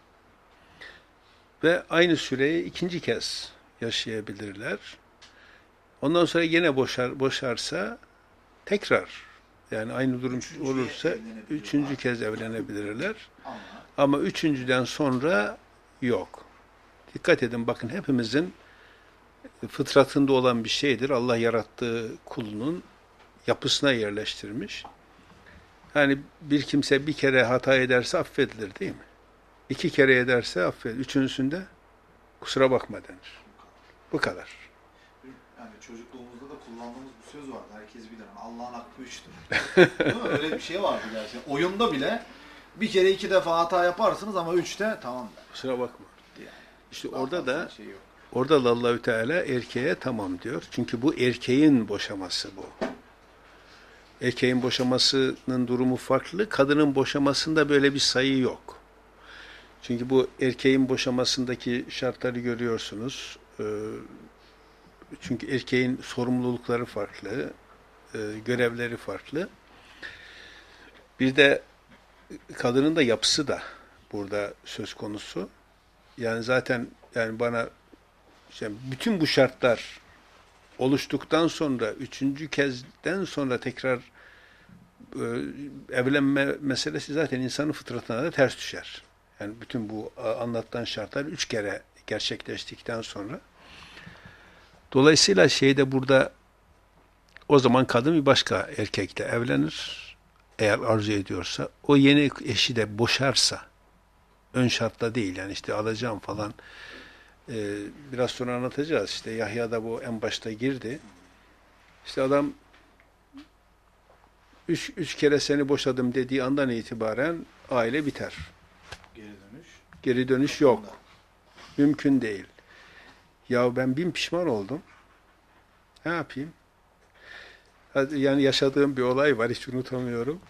Ve aynı süreyi ikinci kez yaşayabilirler. Ondan sonra yine boşar, boşarsa tekrar, yani aynı durum Üçüncüye olursa evlenebilirler. üçüncü kez evlenebilirler. Ama Ama üçüncüden sonra yok. Dikkat edin, bakın hepimizin fıtratında olan bir şeydir. Allah yarattığı kulunun yapısına yerleştirmiş. Yani bir kimse bir kere hata ederse affedilir değil mi? İki kere ederse affedilir. Üçüncüsünde kusura bakma denir. Bu kadar. yani çocukluğumuzda da kullandığımız bir söz vardı. Herkes bilir. Allah'ın hakkı üçtür. Değil mi? Öyle bir şey vardı gerçekten. Oyunda bile bir kere iki defa hata yaparsınız ama üçte tamam der. Kusura bakma. Yani. İşte Daha orada fazla da şey yok. Orada da Allahü Teala erkeğe tamam diyor. Çünkü bu erkeğin boşaması bu. Erkeğin boşamasının durumu farklı. Kadının boşamasında böyle bir sayı yok. Çünkü bu erkeğin boşamasındaki şartları görüyorsunuz. Çünkü erkeğin sorumlulukları farklı, görevleri farklı. Bir de kadının da yapısı da burada söz konusu. Yani zaten yani bana işte bütün bu şartlar oluştuktan sonra üçüncü kezden sonra tekrar e, evlenme meselesi zaten insanın fıtratına da ters düşer. Yani bütün bu anlatılan şartlar üç kere gerçekleştikten sonra. Dolayısıyla şeyde burada o zaman kadın bir başka erkekle evlenir. Eğer arzu ediyorsa. O yeni eşi de boşarsa ön şartla değil yani işte alacağım falan. Ee, biraz sonra anlatacağız. İşte Yahya da bu en başta girdi. İşte adam üç, üç kere seni boşadım dediği andan itibaren aile biter. Geri dönüş. Geri dönüş yok. Mümkün değil. Ya ben bin pişman oldum. Ne yapayım? Yani yaşadığım bir olay var. Hiç unutamıyorum.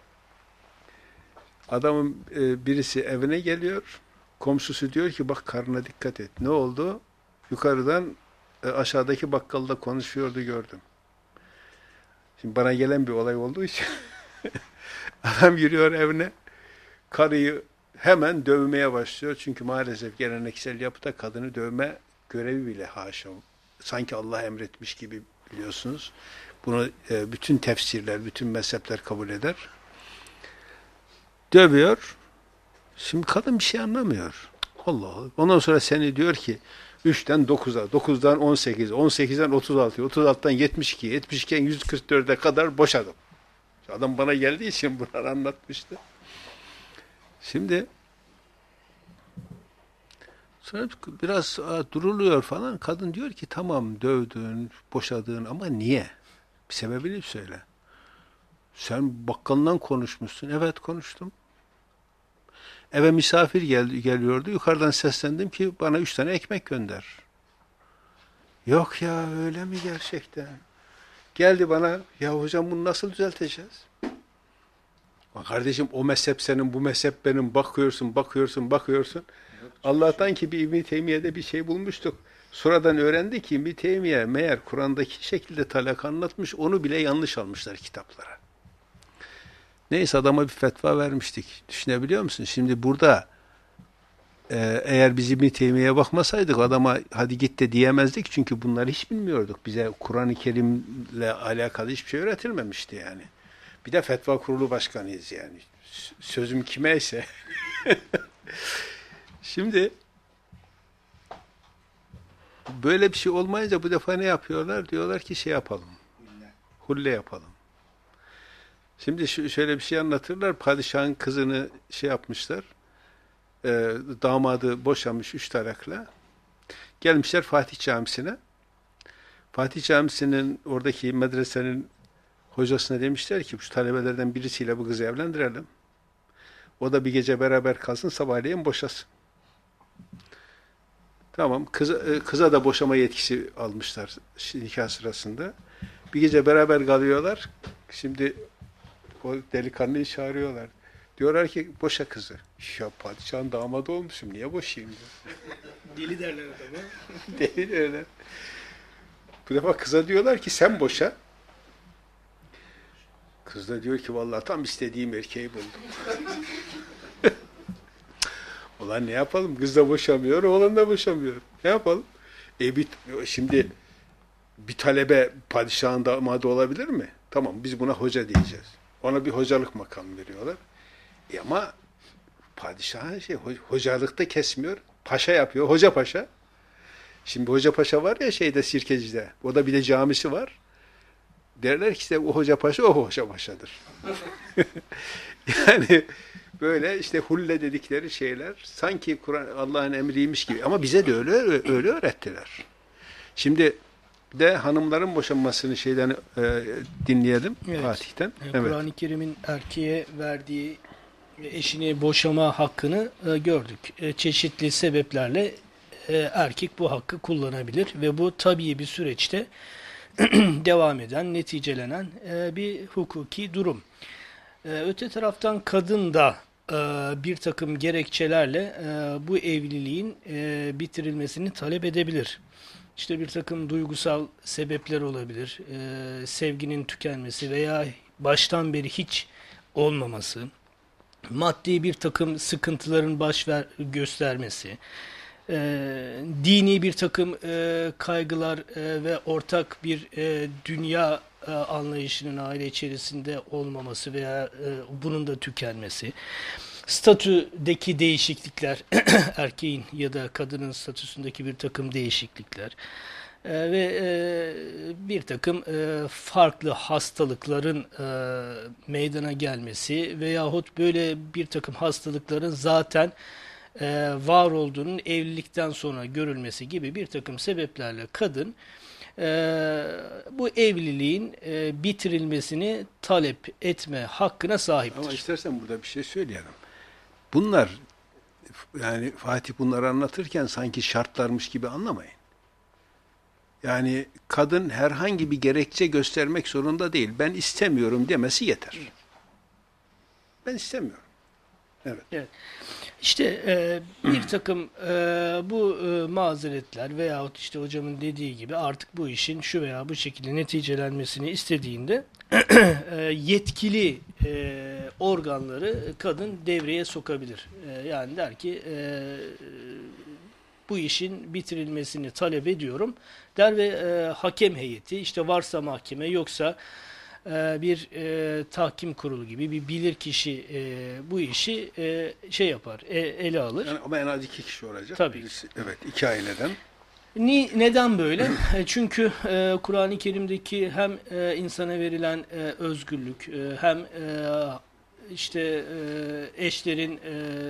Adamın e, birisi evine geliyor. Komşusu diyor ki bak karına dikkat et. Ne oldu? Yukarıdan e, aşağıdaki bakkalda konuşuyordu gördüm. Şimdi bana gelen bir olay olduğu için adam giriyor evine. Karıyı hemen dövmeye başlıyor. Çünkü maalesef geleneksel yapıda kadını dövme görevi bile haşa. Sanki Allah emretmiş gibi biliyorsunuz. Bunu e, bütün tefsirler, bütün mezhepler kabul eder. Dövüyor. Şimdi kadın bir şey anlamıyor. Allah Allah. Ondan sonra seni diyor ki üçten dokuza, dokuzdan on sekize, on sekizden otuz altıya, otuz altıdan yetmiş ikiye, yetmiş ikiden yüz kırk dörde kadar boşadım. Adam bana geldiği için bunları anlatmıştı. Şimdi sonra biraz duruluyor falan. Kadın diyor ki tamam dövdün, boşadın ama niye? Bir sebebini söyle. Sen bakkalından konuşmuşsun. Evet konuştum. Eve misafir gel geliyordu. Yukarıdan seslendim ki bana üç tane ekmek gönder. Yok ya öyle mi gerçekten? Geldi bana ya hocam bunu nasıl düzelteceğiz? Kardeşim o mezhep senin, bu mezhep benim. Bakıyorsun, bakıyorsun, bakıyorsun. Allah'tan ki bir İbn-i Teymiye'de bir şey bulmuştuk. Sonradan öğrendik ki İbn-i Teymiye meğer Kur'an'daki şekilde talak anlatmış. Onu bile yanlış almışlar kitaplara. Neyse adama bir fetva vermiştik. Düşünebiliyor musun? Şimdi burada e, eğer biz İbn-i Teymiye'ye bakmasaydık adama hadi git de diyemezdik. Çünkü bunları hiç bilmiyorduk. Bize Kur'an-ı Kerim'le alakalı hiçbir şey öğretilmemişti yani. Bir de fetva kurulu başkanıyız yani. Sözüm kimeyse. Şimdi böyle bir şey olmayınca bu defa ne yapıyorlar? Diyorlar ki şey yapalım. Hulle, Hulle yapalım. Şimdi şöyle bir şey anlatırlar. Padişahın kızını şey yapmışlar. E, damadı boşanmış üç talakla. Gelmişler Fatih Camisi'ne. Fatih Camisi'nin oradaki medresenin hocasına demişler ki şu talebelerden birisiyle bu kızı evlendirelim. O da bir gece beraber kalsın, sabahleyin boşasın. Tamam, kıza, kıza da boşama yetkisi almışlar nikah sırasında. Bir gece beraber kalıyorlar. Şimdi o delikanlıyı çağırıyorlar. Diyorlar ki boşa kızı. Ya padişahın damadı olmuşum, niye boşayayım diyor. Deli derler adama. Deli derler. Bu defa kıza diyorlar ki sen boşa. Kız da diyor ki vallahi tam istediğim erkeği buldum. Ulan ne yapalım? Kız da boşamıyor, oğlan da boşamıyor. Ne yapalım? E bir, şimdi bir talebe padişahın damadı olabilir mi? Tamam biz buna hoca diyeceğiz. Ona bir hocalık makamı veriyorlar. E ama padişahın şey hocalıkta kesmiyor. Paşa yapıyor. Hoca paşa. Şimdi hoca paşa var ya şeyde Sirkeci'de. O da bir de camisi var. Derler ki işte o hoca paşa o hoca paşadır. Yani böyle işte hulle dedikleri şeyler sanki Kur'an Allah'ın emriymiş gibi ama bize de öyle öyle öğrettiler. Şimdi de hanımların boşanmasını şeyden e, dinleyelim evet. Fatih'ten. Evet. Evet. Kur'an-ı Kerim'in erkeğe verdiği eşini boşama hakkını e, gördük. E, çeşitli sebeplerle e, erkek bu hakkı kullanabilir ve bu tabii bir süreçte devam eden, neticelenen e, bir hukuki durum. E, öte taraftan kadın da e, bir takım gerekçelerle e, bu evliliğin e, bitirilmesini talep edebilir. İşte bir takım duygusal sebepler olabilir, e, sevginin tükenmesi veya baştan beri hiç olmaması, maddi bir takım sıkıntıların baş ver, göstermesi, e, dini bir takım e, kaygılar e, ve ortak bir e, dünya e, anlayışının aile içerisinde olmaması veya e, bunun da tükenmesi, statüdeki değişiklikler, erkeğin ya da kadının statüsündeki bir takım değişiklikler e, ve e, bir takım e, farklı hastalıkların e, meydana gelmesi veyahut böyle bir takım hastalıkların zaten e, var olduğunun evlilikten sonra görülmesi gibi bir takım sebeplerle kadın e, bu evliliğin e, bitirilmesini talep etme hakkına sahiptir. Ama istersen burada bir şey söyleyelim. Bunlar, yani Fatih bunları anlatırken sanki şartlarmış gibi anlamayın. Yani kadın herhangi bir gerekçe göstermek zorunda değil. Ben istemiyorum demesi yeter. Ben istemiyorum. Evet. Evet. İşte e, bir takım e, bu e, mazeretler veyahut işte hocamın dediği gibi artık bu işin şu veya bu şekilde neticelenmesini istediğinde e, yetkili e, organları kadın devreye sokabilir. E, yani der ki e, bu işin bitirilmesini talep ediyorum der ve e, hakem heyeti işte varsa mahkeme yoksa e, bir e, tahkim kurulu gibi bir bilirkişi e, bu işi e, şey yapar, e, ele alır. Yani ama en az iki kişi olacak. Tabii. Birisi, evet, iki aileden. Ni, neden böyle? E, Çünkü e, Kur'an-ı Kerim'deki hem e, insana verilen e, özgürlük e, hem e, işte e, eşlerin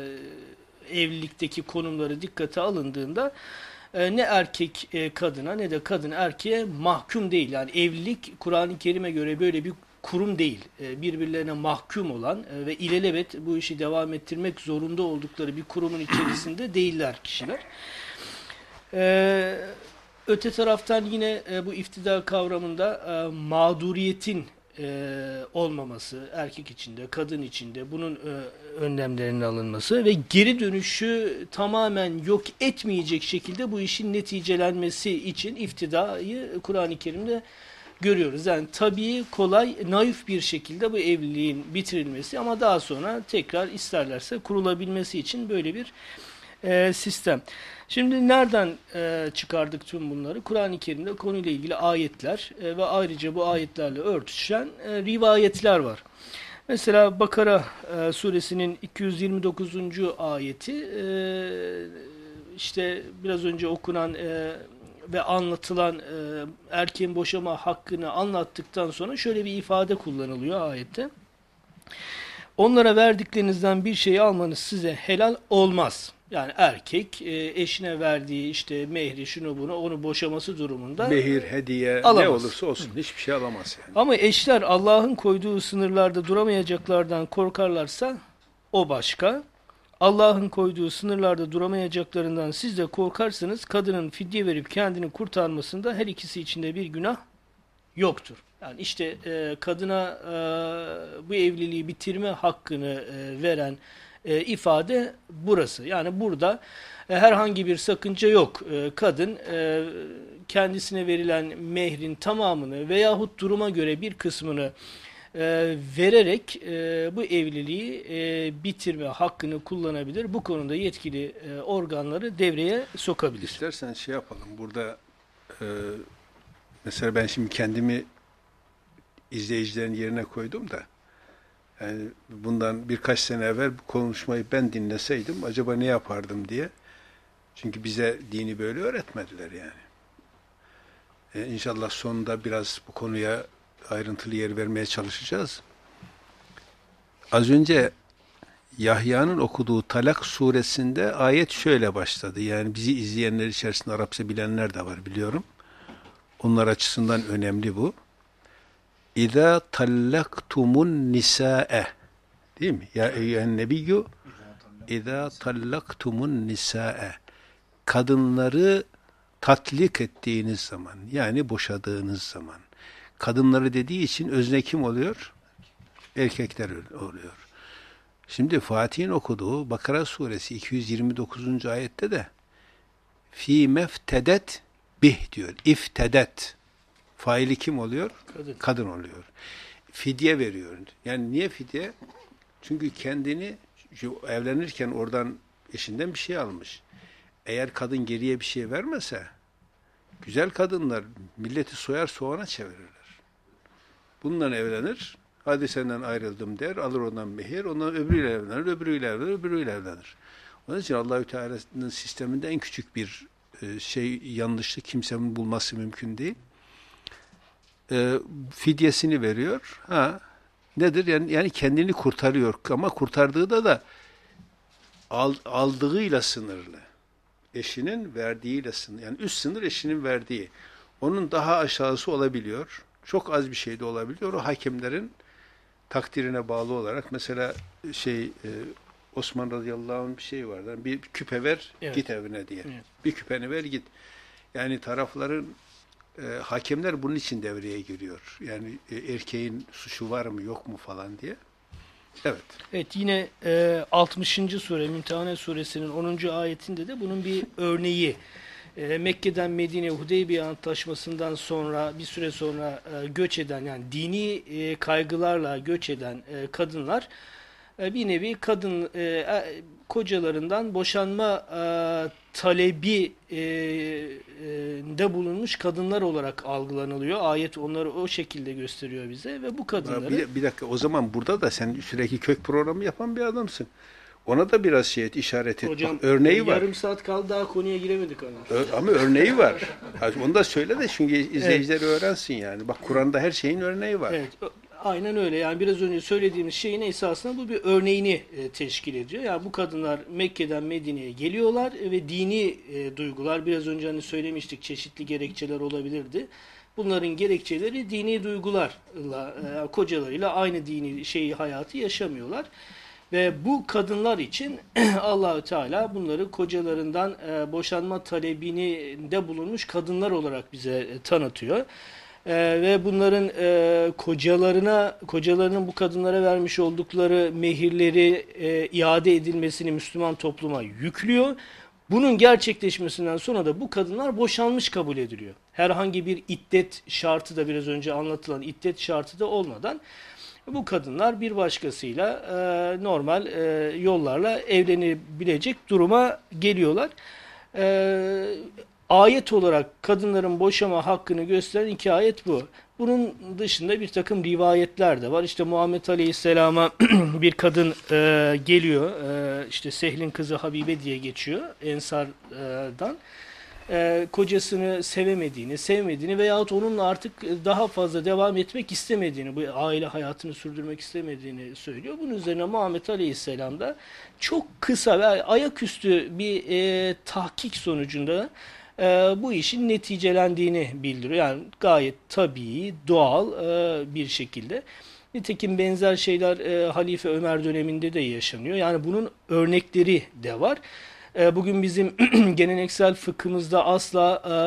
e, evlilikteki konumları dikkate alındığında e, ne erkek e, kadına ne de kadın erkeğe mahkum değil. Yani evlilik Kur'an-ı Kerim'e göre böyle bir kurum değil. E, birbirlerine mahkum olan e, ve ilelebet bu işi devam ettirmek zorunda oldukları bir kurumun içerisinde değiller kişiler. Ee, öte taraftan yine e, bu iftida kavramında e, mağduriyetin e, olmaması, erkek içinde, kadın içinde bunun e, önlemlerinin alınması ve geri dönüşü tamamen yok etmeyecek şekilde bu işin neticelenmesi için iftidayı Kur'an-ı Kerim'de görüyoruz. Yani tabii, kolay, naif bir şekilde bu evliliğin bitirilmesi ama daha sonra tekrar isterlerse kurulabilmesi için böyle bir e, sistem. Şimdi nereden e, çıkardık tüm bunları? Kur'an-ı Kerim'de konuyla ilgili ayetler e, ve ayrıca bu ayetlerle örtüşen e, rivayetler var. Mesela Bakara e, suresinin iki yüz yirmi dokuzuncu ayeti e, işte biraz önce okunan e, ve anlatılan e, erkeğin boşama hakkını anlattıktan sonra şöyle bir ifade kullanılıyor ayette. Onlara verdiklerinizden bir şey almanız size helal olmaz. Yani erkek e, eşine verdiği işte mehri şunu bunu onu boşaması durumunda Mehir, hediye alamaz. ne olursa olsun hiçbir şey alamaz yani. Ama eşler Allah'ın koyduğu sınırlarda duramayacaklardan korkarlarsa o başka. Allah'ın koyduğu sınırlarda duramayacaklarından siz de korkarsınız. Kadının fidye verip kendini kurtarmasında her ikisi içinde bir günah yoktur. Yani işte e, kadına e, bu evliliği bitirme hakkını e, veren e, ifade burası. Yani burada e, herhangi bir sakınca yok. E, kadın e, kendisine verilen mehrin tamamını veyahut duruma göre bir kısmını e, vererek e, bu evliliği e, bitirme hakkını kullanabilir. Bu konuda yetkili e, organları devreye sokabilir. İstersen şey yapalım. Burada e, mesela ben şimdi kendimi izleyicilerin yerine koydum da yani bundan birkaç sene evvel bu konuşmayı ben dinleseydim acaba ne yapardım diye. Çünkü bize dini böyle öğretmediler yani. E, İnşallah sonunda biraz bu konuya ayrıntılı yer vermeye çalışacağız. Az önce Yahya'nın okuduğu Talak suresinde ayet şöyle başladı. Yani bizi izleyenler içerisinde Arapça bilenler de var biliyorum. Onlar açısından önemli bu. İza tallaktumun nisa'e, değil mi? Ya eyyühen nebiyyü İza tallaktumun nisa'e, kadınları tatlik ettiğiniz zaman, yani boşadığınız zaman, kadınları dediği için özne kim oluyor? Erkekler oluyor. Şimdi Fatih'in okuduğu Bakara suresi iki yüz yirmi dokuzuncu ayette de fi meftedet bih diyor. İftedet. Faili kim oluyor? Kadın. Kadın oluyor. Fidye veriyor. Yani niye fidye? Çünkü kendini evlenirken oradan eşinden bir şey almış. Eğer kadın geriye bir şey vermese, güzel kadınlar milleti soyar soğana çevirirler. Bununla evlenir, hadi senden ayrıldım der, alır ondan mehir, ondan öbürüyle evlenir, öbürüyle evlenir, öbürüyle evlenir. Onun için Allah-u Teala'nın sisteminde en küçük bir şey, yanlışlık kimsenin bulması mümkün değil. E, fidyesini veriyor. Ha, nedir? Yani, yani kendini kurtarıyor ama kurtardığı da da al, aldığıyla sınırlı. Eşinin verdiğiyle sınırlı. Yani üst sınır eşinin verdiği. Onun daha aşağısı olabiliyor. Çok az bir şey de olabiliyor. O hakemlerin takdirine bağlı olarak mesela şey e, Osman radıyallahu anh bir şey vardı. Yani bir küpe ver, evet, git evine diye. Evet. Bir küpeni ver git. Yani tarafların e, hakemler bunun için devreye giriyor. Yani e, erkeğin suçu var mı yok mu falan diye. Evet. Evet, yine e, altmışıncı sure Mümtehane suresinin onuncu ayetinde de bunun bir örneği. E, Mekke'den Medine Hudeybiye Antlaşması'ndan sonra bir süre sonra e, göç eden, yani dini e, kaygılarla göç eden e, kadınlar e, bir nevi kadın e, e, kocalarından boşanma e, talebi e, e, de bulunmuş kadınlar olarak algılanılıyor. Ayet onları o şekilde gösteriyor bize ve bu kadınları... Bir, bir dakika, o zaman burada da sen sürekli kök programı yapan bir adamsın. Ona da biraz şey et, işaret et. Hocam, bak, örneği var. Yarım saat kaldı, daha konuya giremedik ama. Ö- ama örneği var. Onu da söyle de çünkü izleyiciler evet öğrensin yani. Bak, Kur'an'da her şeyin örneği var. Evet, aynen öyle. Yani biraz önce söylediğimiz şeyin esasında bu bir örneğini e, teşkil ediyor. Yani bu kadınlar Mekke'den Medine'ye geliyorlar ve dini e, duygular, biraz önce hani söylemiştik, çeşitli gerekçeler olabilirdi. Bunların gerekçeleri dini duygularla, e, kocalarıyla aynı dini şeyi, hayatı yaşamıyorlar. Ve bu kadınlar için Allah-u Teala bunları kocalarından e, boşanma talebini de bulunmuş kadınlar olarak bize e, tanıtıyor. E, ve bunların e, kocalarına, kocalarının bu kadınlara vermiş oldukları mehirleri e, iade edilmesini Müslüman topluma yüklüyor. Bunun gerçekleşmesinden sonra da bu kadınlar boşanmış kabul ediliyor. Herhangi bir iddet şartı da, biraz önce anlatılan iddet şartı da olmadan bu kadınlar bir başkasıyla e, normal e, yollarla evlenebilecek duruma geliyorlar. E, ayet olarak kadınların boşama hakkını gösteren iki ayet bu. Bunun dışında bir takım rivayetler de var. İşte Muhammed Aleyhisselam'a bir kadın e, geliyor. E, işte Sehl'in kızı Habibe diye geçiyor Ensar'dan. E, kocasını sevemediğini, sevmediğini veyahut onunla artık daha fazla devam etmek istemediğini, bu aile hayatını sürdürmek istemediğini söylüyor. Bunun üzerine Muhammed Aleyhisselam da çok kısa ve ayaküstü bir e, tahkik sonucunda e, bu işin neticelendiğini bildiriyor. Yani gayet tabii, doğal e, bir şekilde. Nitekim benzer şeyler e, Halife Ömer döneminde de yaşanıyor. Yani bunun örnekleri de var. Bugün bizim geleneksel fıkhımızda asla e,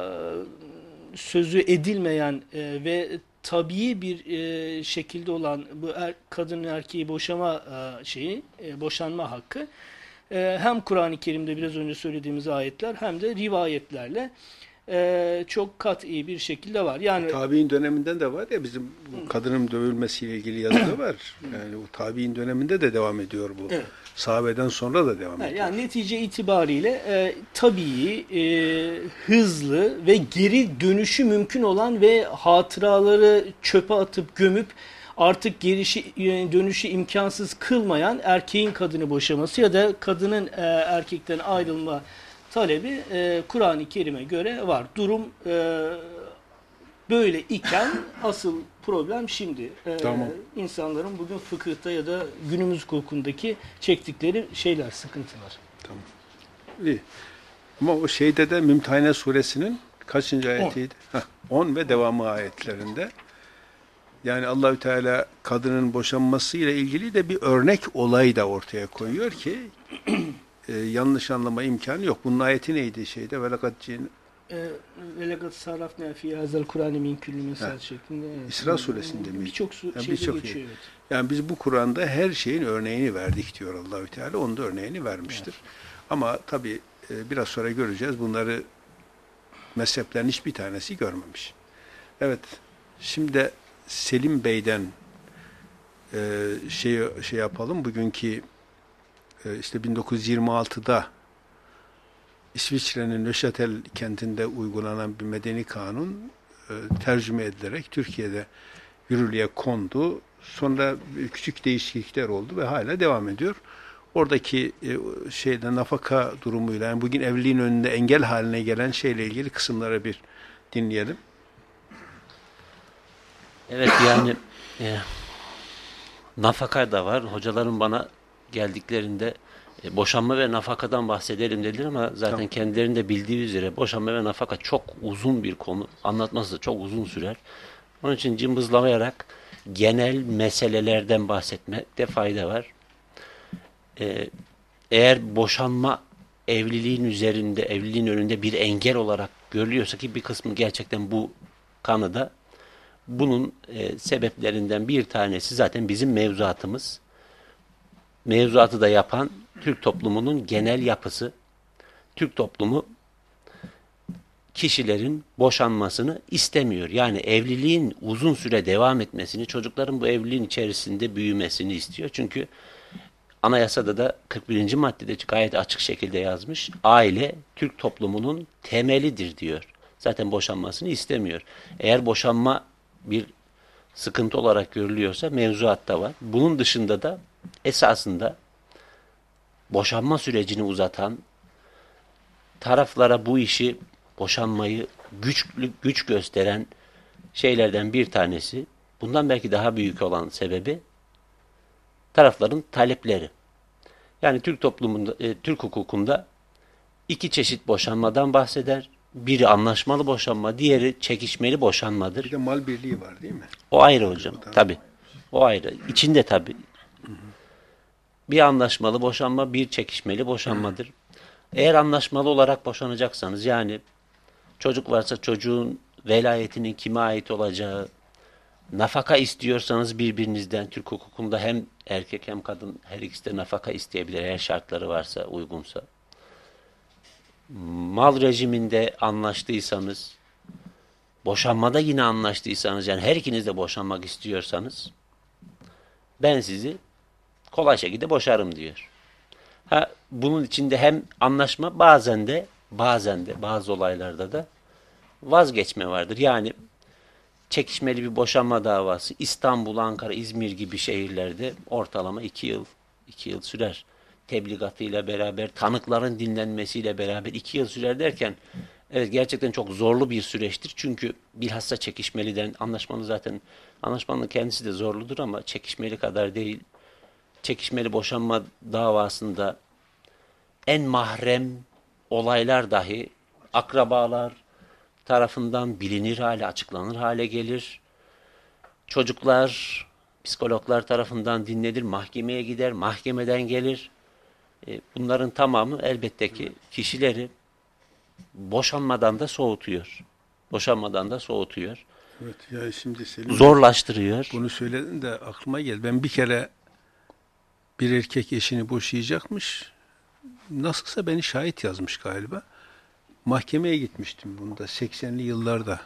sözü edilmeyen e, ve tabii bir e, şekilde olan bu er, kadın erkeği boşama e, şeyi, e, boşanma hakkı e, hem Kur'an-ı Kerim'de biraz önce söylediğimiz ayetler hem de rivayetlerle e, çok kat'i bir şekilde var. Yani tabi'in döneminden de var ya, bizim bu kadının dövülmesiyle ilgili yazıda var. Yani o tabi'in döneminde de devam ediyor bu. Evet. Sahabeden sonra da devam ediyor. Yani netice itibariyle e, tabii, e, hızlı ve geri dönüşü mümkün olan ve hatıraları çöpe atıp gömüp artık gelişi, dönüşü imkansız kılmayan erkeğin kadını boşaması ya da kadının e, erkekten ayrılma talebi e, Kur'an-ı Kerim'e göre var. Durum e, böyle iken asıl problem şimdi. Ee, tamam. İnsanların bugün fıkıhta ya da günümüz hukukundaki çektikleri şeyler, sıkıntılar. Tamam. İyi. Ama o şeyde de Mümtehane suresinin kaçıncı ayetiydi? on ve devamı ayetlerinde. Yani Allahü Teala kadının boşanması ile ilgili de bir örnek olay da ortaya koyuyor ki e, yanlış anlama imkanı yok. Bunun ayeti neydi şeyde? Velakatçiğin Ve lekad sarrafna fi hazel Kur'an min kulli mesel şeklinde. Evet. İsra suresinde mi? Birçok su, Yani şeyde birçok geçiyor. şey. Evet. Yani biz bu Kur'an'da her şeyin örneğini verdik diyor Allahü Teala. Onun da örneğini vermiştir. Evet. Ama tabii e, biraz sonra göreceğiz. Bunları mezheplerin hiçbir tanesi görmemiş. Evet. Şimdi Selim Bey'den e, şey şey yapalım. Bugünkü e, işte bin dokuz yüz yirmi altıda İsviçre'nin Neuchâtel kentinde uygulanan bir medeni kanun e, tercüme edilerek Türkiye'de yürürlüğe kondu. Sonra küçük değişiklikler oldu ve hala devam ediyor. Oradaki e, şeyde nafaka durumuyla, yani bugün evliliğin önünde engel haline gelen şeyle ilgili kısımları bir dinleyelim. Evet, yani e, nafaka da var. Hocaların bana geldiklerinde e, boşanma ve nafakadan bahsedelim dediler ama zaten tamam. Kendilerinin de bildiği üzere boşanma ve nafaka çok uzun bir konu. Anlatması da çok uzun sürer. Onun için cımbızlayarak genel meselelerden bahsetmekte fayda var. Ee, eğer boşanma evliliğin üzerinde, evliliğin önünde bir engel olarak görülüyorsa, ki bir kısmı gerçekten bu kanıda, bunun e, sebeplerinden bir tanesi zaten bizim mevzuatımız. Mevzuatı da yapan Türk toplumunun genel yapısı. Türk toplumu kişilerin boşanmasını istemiyor. Yani evliliğin uzun süre devam etmesini, çocukların bu evliliğin içerisinde büyümesini istiyor. Çünkü anayasada da kırk birinci maddede gayet açık şekilde yazmış. Aile Türk toplumunun temelidir diyor. Zaten boşanmasını istemiyor. Eğer boşanma bir sıkıntı olarak görülüyorsa mevzuatta var. Bunun dışında da esasında boşanma sürecini uzatan, taraflara bu işi, boşanmayı güçlü, güç gösteren şeylerden bir tanesi, bundan belki daha büyük olan sebebi tarafların talepleri. Yani Türk toplumunda, e, Türk hukukunda iki çeşit boşanmadan bahseder. Biri anlaşmalı boşanma, diğeri çekişmeli boşanmadır. Bir de mal birliği var değil mi? O ayrı hocam. Tabii. O ayrı. İçinde tabii. Hı hı. Bir anlaşmalı boşanma, bir çekişmeli boşanmadır. Hı. Eğer anlaşmalı olarak boşanacaksanız, yani çocuk varsa çocuğun velayetinin kime ait olacağı, nafaka istiyorsanız birbirinizden, Türk hukukunda hem erkek hem kadın her ikisi de nafaka isteyebilir eğer şartları varsa, uygunsa. Mal rejiminde anlaştıysanız, boşanmada yine anlaştıysanız, yani her ikiniz de boşanmak istiyorsanız, ben sizi kolay şekilde boşarım diyor. Ha, bunun içinde hem anlaşma, bazen de bazen de bazı olaylarda da vazgeçme vardır. Yani çekişmeli bir boşanma davası İstanbul, Ankara, İzmir gibi şehirlerde ortalama iki yıl, iki yıl sürer. Tebligatıyla beraber, tanıkların dinlenmesiyle beraber iki yıl sürer derken, evet gerçekten çok zorlu bir süreçtir. Çünkü bilhassa çekişmeliden, anlaşmanın zaten, anlaşmanın kendisi de zorludur ama çekişmeli kadar değil. Çekişmeli boşanma davasında en mahrem olaylar dahi akrabalar tarafından bilinir hale, açıklanır hale gelir. Çocuklar psikologlar tarafından dinlenir, mahkemeye gider, mahkemeden gelir. E, bunların tamamı elbette ki kişileri boşanmadan da soğutuyor. Boşanmadan da soğutuyor. Evet, ya şimdi Selim, zorlaştırıyor. Bunu söyledin de aklıma geldi. Ben bir kere bir erkek eşini boşayacakmış. Nasılsa beni şahit yazmış galiba. Mahkemeye gitmiştim bunda seksenli yıllarda.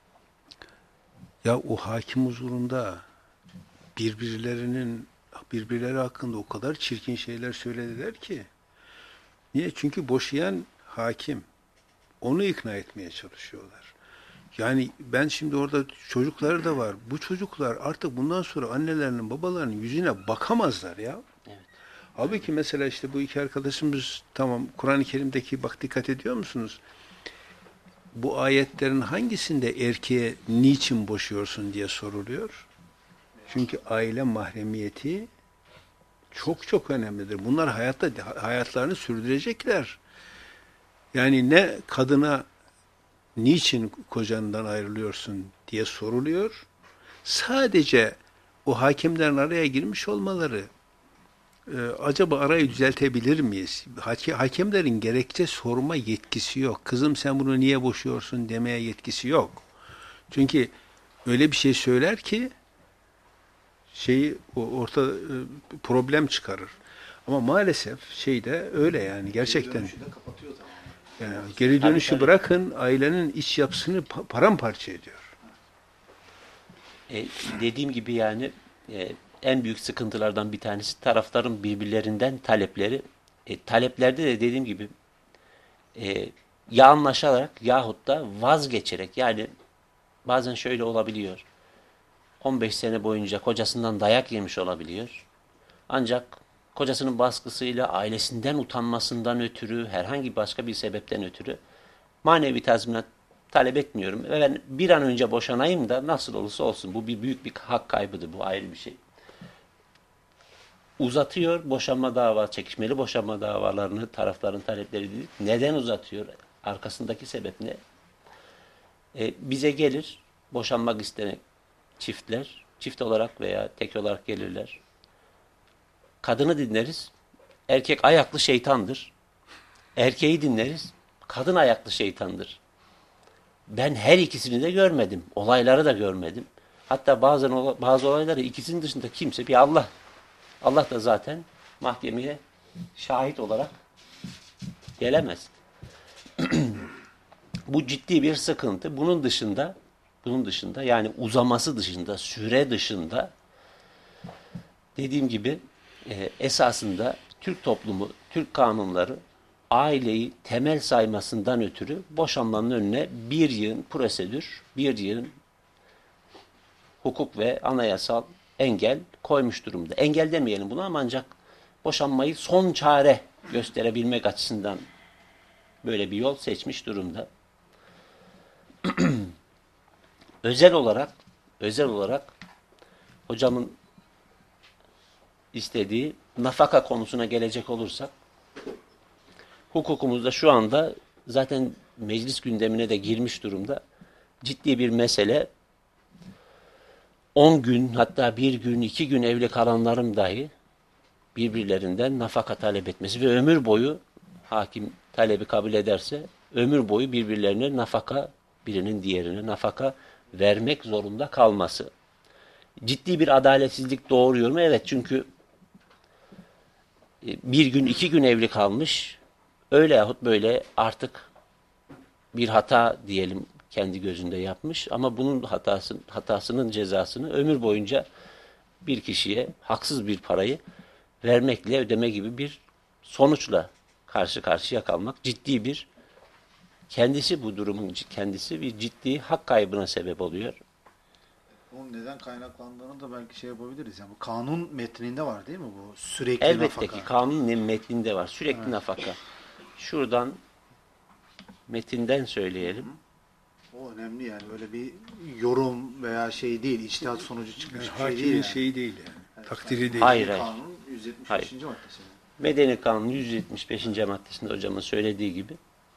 Ya o hakim huzurunda birbirlerinin birbirleri hakkında o kadar çirkin şeyler söylediler ki. Niye? Çünkü boşayan hakim. Onu ikna etmeye çalışıyorlar. Yani ben şimdi orada çocukları da var. Bu çocuklar artık bundan sonra annelerinin, babalarının yüzüne bakamazlar ya. Evet. Halbuki mesela işte bu iki arkadaşımız, tamam, Kur'an-ı Kerim'deki, bak dikkat ediyor musunuz? Bu ayetlerin hangisinde erkeğe niçin boşuyorsun diye soruluyor? Çünkü aile mahremiyeti çok çok önemlidir. Bunlar hayatta hayatlarını sürdürecekler. Yani ne kadına niçin kocandan ayrılıyorsun diye soruluyor. Sadece o hakimlerin araya girmiş olmaları e, acaba arayı düzeltebilir miyiz? Hake- hakemlerin gerekçe sorma yetkisi yok. Kızım sen bunu niye boşuyorsun demeye yetkisi yok. Çünkü öyle bir şey söyler ki şeyi o orta e, problem çıkarır. Ama maalesef şeyde öyle yani gerçekten. Dönüşü de kapatıyor tamamen. Yani geri Tabii, dönüşü tabii. bırakın ailenin iç yapısını pa- paramparça ediyor. E, dediğim gibi yani e, en büyük sıkıntılardan bir tanesi tarafların birbirlerinden talepleri. E, taleplerde de dediğim gibi e, ya anlaşarak yahut da vazgeçerek, yani bazen şöyle olabiliyor. on beş sene boyunca kocasından dayak yemiş olabiliyor. Ancak kocasının baskısıyla, ailesinden utanmasından ötürü, herhangi başka bir sebepten ötürü manevi tazminat talep etmiyorum. Ve ben bir an önce boşanayım da nasıl olursa olsun. Bu bir büyük bir hak kaybıdır. Bu ayrı bir şey. Uzatıyor boşanma dava, çekişmeli boşanma davalarını, tarafların talepleri dedik. Neden uzatıyor? Arkasındaki sebep ne? E, bize gelir boşanmak isteyen çiftler, çift olarak veya tek olarak gelirler. Kadını dinleriz. Erkek ayaklı şeytandır. Erkeği dinleriz. Kadın ayaklı şeytandır. Ben her ikisini de görmedim. Olayları da görmedim. Hatta bazen ola- bazı olayları ikisinin dışında kimse, bir Allah. Allah da zaten mahkemeye şahit olarak gelemez. Bu ciddi bir sıkıntı. Bunun dışında, bunun dışında yani uzaması dışında, süre dışında dediğim gibi e, esasında Türk toplumu, Türk kanunları aileyi temel saymasından ötürü boşanmanın önüne bir yığın prosedür, bir yığın hukuk ve anayasal engel koymuş durumda. Engel demeyelim bunu ama ancak boşanmayı son çare gösterebilmek açısından böyle bir yol seçmiş durumda. Özel olarak, özel olarak hocamın istediği nafaka konusuna gelecek olursak, hukukumuzda şu anda zaten meclis gündemine de girmiş durumda ciddi bir mesele. on gün, hatta bir gün, iki gün evli kalanların dahi birbirlerinden nafaka talep etmesi ve ömür boyu hakim talebi kabul ederse ömür boyu birbirlerine nafaka, birinin diğerine nafaka vermek zorunda kalması. Ciddi bir adaletsizlik doğuruyor mu? Evet, çünkü bir gün, iki gün evli kalmış, öyle yahut böyle artık bir hata diyelim kendi gözünde yapmış ama bunun hatası, hatasının cezasını ömür boyunca bir kişiye haksız bir parayı vermekle ödeme gibi bir sonuçla karşı karşıya kalmak ciddi bir, kendisi bu durumun kendisi bir ciddi hak kaybına sebep oluyor. Bunun neden kaynaklandığını da belki şey yapabiliriz. Yani bu kanun metninde var değil mi bu sürekli Elbette nafaka? ki kanun metninde var. Sürekli Evet. nafaka. Şuradan metinden söyleyelim. O önemli yani böyle bir yorum veya şey değil, içtihat sonucu çıkmış Yani bir şey değil hakimin yani. şeyi değil yani. Evet, Takdiri değil. Hayır, hayır. Kanun yüz yetmiş beşinci Hayır. maddesi. Medeni Kanun yüz yetmiş beşinci maddesinde hocamın söylediği gibi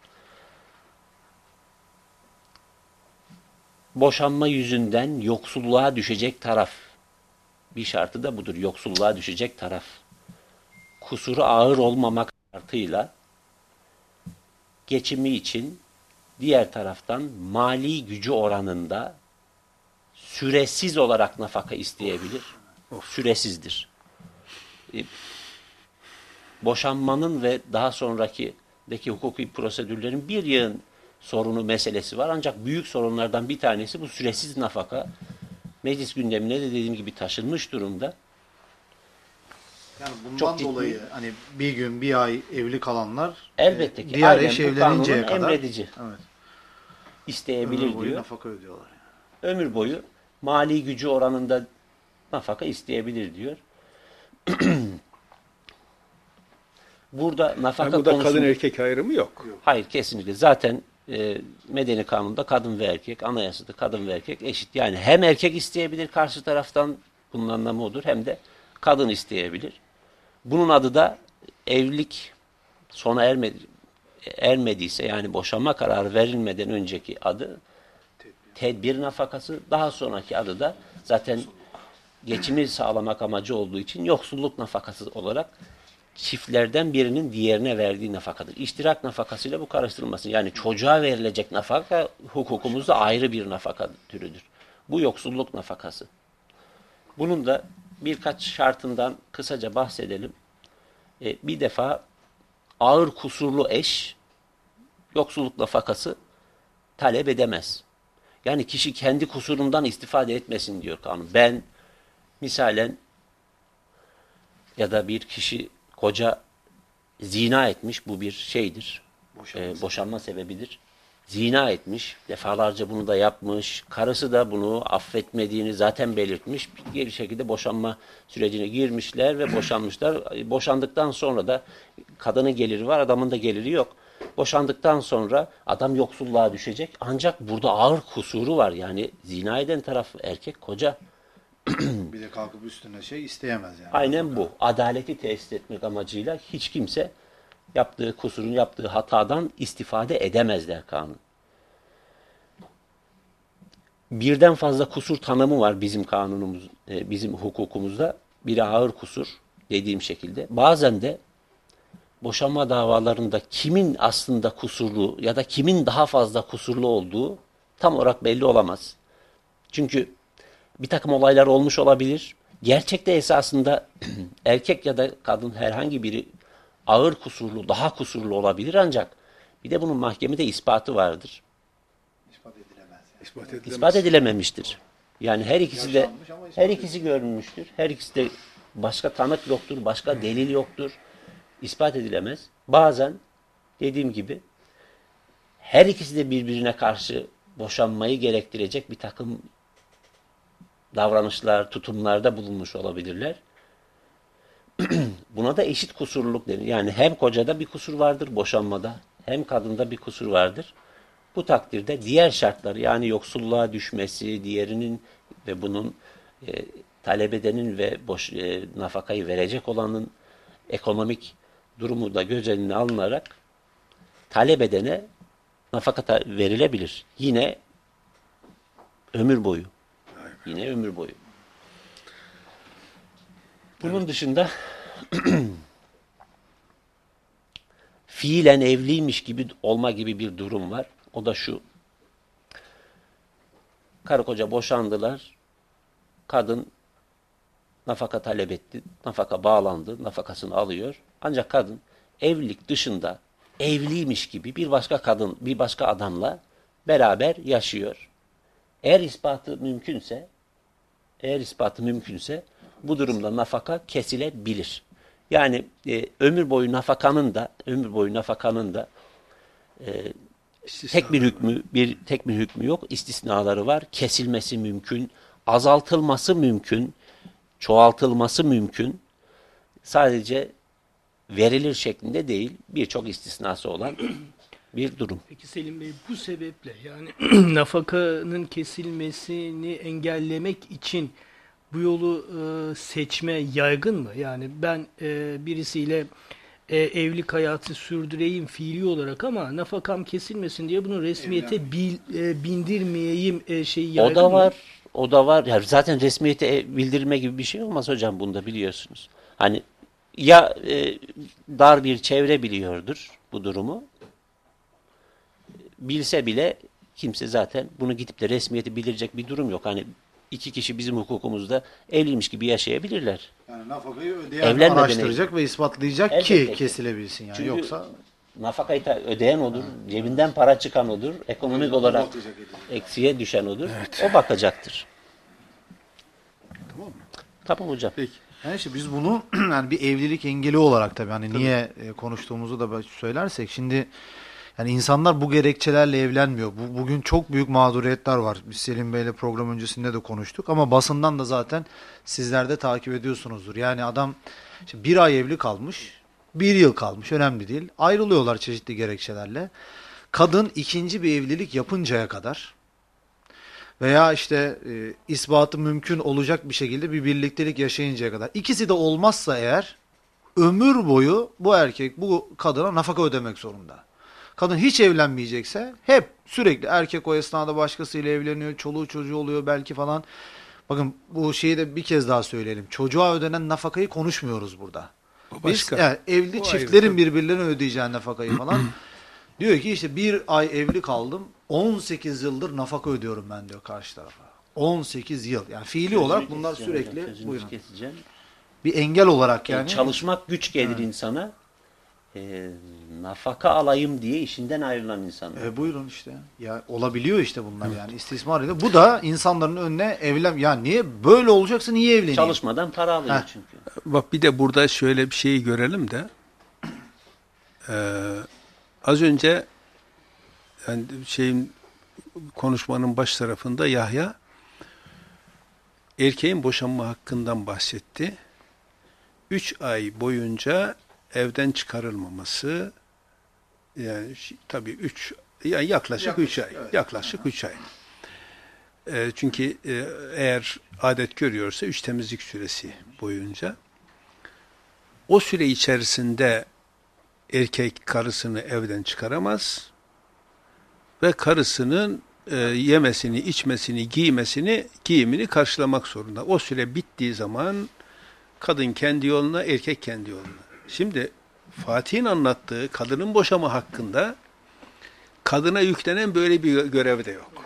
boşanma yüzünden yoksulluğa düşecek taraf, bir şartı da budur, yoksulluğa düşecek taraf, kusuru ağır olmamak şartıyla geçimi için diğer taraftan mali gücü oranında süresiz olarak nafaka isteyebilir. Süresizdir. E, boşanmanın ve daha sonraki deki hukuki prosedürlerin bir yığın sorunu, meselesi var. Ancak büyük sorunlardan bir tanesi bu süresiz nafaka. Meclis gündemine de dediğim gibi taşınmış durumda. Yani bundan Çok ciddi. dolayı hani bir gün bir ay evli kalanlar Elbette e, ki. diğer Aynen, eş bu evleninceye kanunun kadar emredici. evet, İsteyebilir ömür boyu diyor. nafaka ödüyorlar. Yani. Ömür boyu mali gücü oranında nafaka isteyebilir diyor. Burada nafaka Yani burada konusunda... kadın erkek ayrımı yok. Hayır, kesinlikle. Zaten e, medeni kanunda kadın ve erkek, anayasada kadın ve erkek eşit. Yani hem erkek isteyebilir karşı taraftan, bunun anlamı odur, hem de kadın isteyebilir. Bunun adı da evlilik sona ermedi, ermediyse, yani boşanma kararı verilmeden önceki adı tedbir nafakası, daha sonraki adı da zaten geçimi sağlamak amacı olduğu için yoksulluk nafakası olarak çiftlerden birinin diğerine verdiği nafakadır. İştirak nafakasıyla bu karıştırılmasın. Yani çocuğa verilecek nafaka hukukumuzda ayrı bir nafaka türüdür. Bu yoksulluk nafakası. Bunun da birkaç şartından kısaca bahsedelim. E, bir defa ağır kusurlu eş yoksulluk nafakası talep edemez. Yani kişi kendi kusurundan istifade etmesin diyor kanun. Ben misalen ya da bir kişi koca zina etmiş, bu bir şeydir, Boşanma, e, boşanma sebebidir. Zina etmiş, defalarca bunu da yapmış, karısı da bunu affetmediğini zaten belirtmiş, bir şekilde boşanma sürecine girmişler ve boşanmışlar. Boşandıktan sonra da kadının geliri var, adamın da geliri yok. Boşandıktan sonra adam yoksulluğa düşecek, ancak burada ağır kusuru var. Yani zina eden taraf erkek, koca. Bir de kalkıp üstüne şey isteyemez yani. Aynen bu. Adaleti tesis etmek amacıyla hiç kimse yaptığı kusurun, yaptığı hatadan istifade edemez der kanun. Birden fazla kusur tanımı var bizim kanunumuz, bizim hukukumuzda. Biri ağır kusur dediğim şekilde. Bazen de boşanma davalarında kimin aslında kusurlu ya da kimin daha fazla kusurlu olduğu tam olarak belli olamaz. Çünkü bir takım olaylar olmuş olabilir. Gerçekte esasında erkek ya da kadın herhangi biri ağır kusurlu, daha kusurlu olabilir, ancak bir de bunun mahkemede ispatı vardır. İspat edilemez. Yani. İspat edilemez. İspat edilememiştir. Yani her ikisi de Yaşanmış ama ispat her ikisi görülmüştür. Her ikisi de başka tanık yoktur, başka delil yoktur. İspat edilemez. Bazen dediğim gibi her ikisi de birbirine karşı boşanmayı gerektirecek bir takım davranışlar, tutumlarda bulunmuş olabilirler. Buna da eşit kusurluluk denir. Yani hem kocada bir kusur vardır boşanmada, hem kadında bir kusur vardır. Bu takdirde diğer şartlar, yani yoksulluğa düşmesi, diğerinin ve bunun e, talep edenin ve boş e, nafakayı verecek olanın ekonomik durumu da göz önüne alınarak talep edene nafaka verilebilir. Yine ömür boyu. Yine ömür boyu. Bunun dışında fiilen evliymiş gibi olma gibi bir durum var. O da şu: karı koca boşandılar. Kadın nafaka talep etti. Nafaka bağlandı. Nafakasını alıyor. Ancak kadın evlilik dışında evliymiş gibi bir başka kadın, bir başka adamla beraber yaşıyor. Eğer ispatı mümkünse, eğer ispatı mümkünse bu durumda nafaka kesilebilir. Yani e, ömür boyu nafakanın da ömür boyu nafakanın da e, tek bir hükmü, bir tek bir hükmü yok. İstisnaları var. Kesilmesi mümkün, azaltılması mümkün, çoğaltılması mümkün. Sadece verilir şeklinde değil, birçok istisnası olan bir durum. Peki Selim Bey, bu sebeple yani nafakanın kesilmesini engellemek için bu yolu e, seçme yaygın mı? Yani ben e, birisiyle e, evlilik hayatı sürdüreyim fiili olarak ama nafakam kesilmesin diye bunu resmiyete bil, e, bindirmeyeyim e, şeyi yaygın O da mı? var, o da var. Yani zaten resmiyete bildirme gibi bir şey olmaz hocam, bunda biliyorsunuz. Hani ya e, dar bir çevre biliyordur bu durumu. Bilse bile kimse zaten bunu gidip de resmiyeti bildirecek bir durum yok. Hani iki kişi bizim hukukumuzda evliymiş gibi yaşayabilirler. Yani nafakayı ödeyen Evlenmeden araştıracak ve ispatlayacak Elbette ki ki. kesilebilsin yani. Çünkü Yoksa nafakayı da ödeyen odur, cebinden para çıkan odur, ekonomik olarak bakacak edecek. eksiye düşen odur. O bakacaktır. Tamam mı? Tamam hocam. Peki. Yani işte biz bunu yani bir evlilik engeli olarak tabii hani niye e, konuştuğumuzu da söylersek, şimdi yani insanlar bu gerekçelerle evlenmiyor. Bu, bugün çok büyük mağduriyetler var. Biz Selim Bey'le program öncesinde de konuştuk ama basından da zaten sizler de takip ediyorsunuzdur. Yani adam işte bir ay evli kalmış, bir yıl kalmış, önemli değil. Ayrılıyorlar çeşitli gerekçelerle. Kadın ikinci bir evlilik yapıncaya kadar veya işte e, ispatı mümkün olacak bir şekilde bir birliktelik yaşayıncaya kadar. İkisi de olmazsa eğer ömür boyu bu erkek bu kadına nafaka ödemek zorunda. Kadın hiç evlenmeyecekse hep sürekli erkek o esnada başkasıyla evleniyor, çoluğu çocuğu oluyor belki falan. Bakın bu şeyi de bir kez daha söyleyelim. Çocuğa ödenen nafakayı konuşmuyoruz burada. O Biz başka. yani evli O çiftlerin ayrı. birbirlerine ödeyeceği nafakayı falan. Diyor ki işte bir ay evli kaldım. on sekiz yıldır nafaka ödüyorum ben diyor karşı tarafa. on sekiz yıl. Yani fiili olarak bunlar Keseceğim hocam, sürekli sözünüzü buyurun. keseceğim. Bir engel olarak Yani yani. çalışmak güç gelir insana. E, nafaka alayım diye işinden ayrılan insanlar. E, buyurun işte. Ya olabiliyor işte bunlar yani istismar ediyor. Bu da insanların önüne evlen ya niye böyle olacaksa niye evleneyim? Çalışmadan para alıyor Heh. çünkü. Bak bir de burada şöyle bir şeyi görelim de ee, az önce yani şeyin konuşmanın baş tarafında Yahya erkeğin boşanma hakkından bahsetti. Üç ay boyunca evden çıkarılmaması yani tabii üç yani yaklaşık, Yaklaşık, üç ay. evet. Yaklaşık üç ay. E, çünkü e, eğer adet görüyorsa üç temizlik süresi boyunca o süre içerisinde erkek karısını evden çıkaramaz ve karısının e, yemesini, içmesini, giymesini, giyimini karşılamak zorunda. O süre bittiği zaman kadın kendi yoluna, erkek kendi yoluna. Şimdi Fatih'in anlattığı kadının boşama hakkında kadına yüklenen böyle bir görev de yok.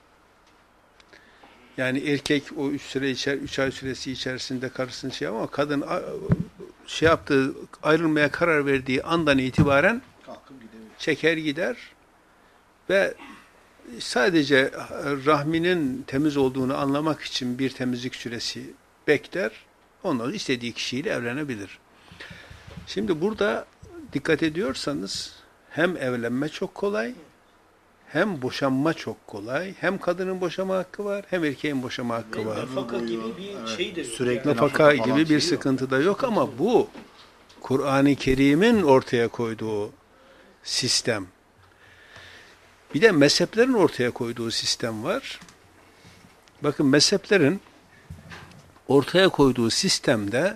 Yani erkek o üç süre içer, üç ay süresi içerisinde karısını şey ama kadın şey yaptığı, ayrılmaya karar verdiği andan itibaren çeker gider ve sadece rahminin temiz olduğunu anlamak için bir temizlik süresi bekler. Ondan sonra istediği kişiyle evlenebilir. Şimdi burada dikkat ediyorsanız hem evlenme çok kolay, hem boşanma çok kolay. Hem kadının boşama hakkı var, hem erkeğin boşama hakkı var. Nafaka gibi bir şey de yok. Sürekli Yani. Nafaka nafaka falan gibi bir şey yok. sıkıntı da yok ama bu Kur'an-ı Kerim'in ortaya koyduğu sistem. Bir de mezheplerin ortaya koyduğu sistem var. Bakın mezheplerin ortaya koyduğu sistemde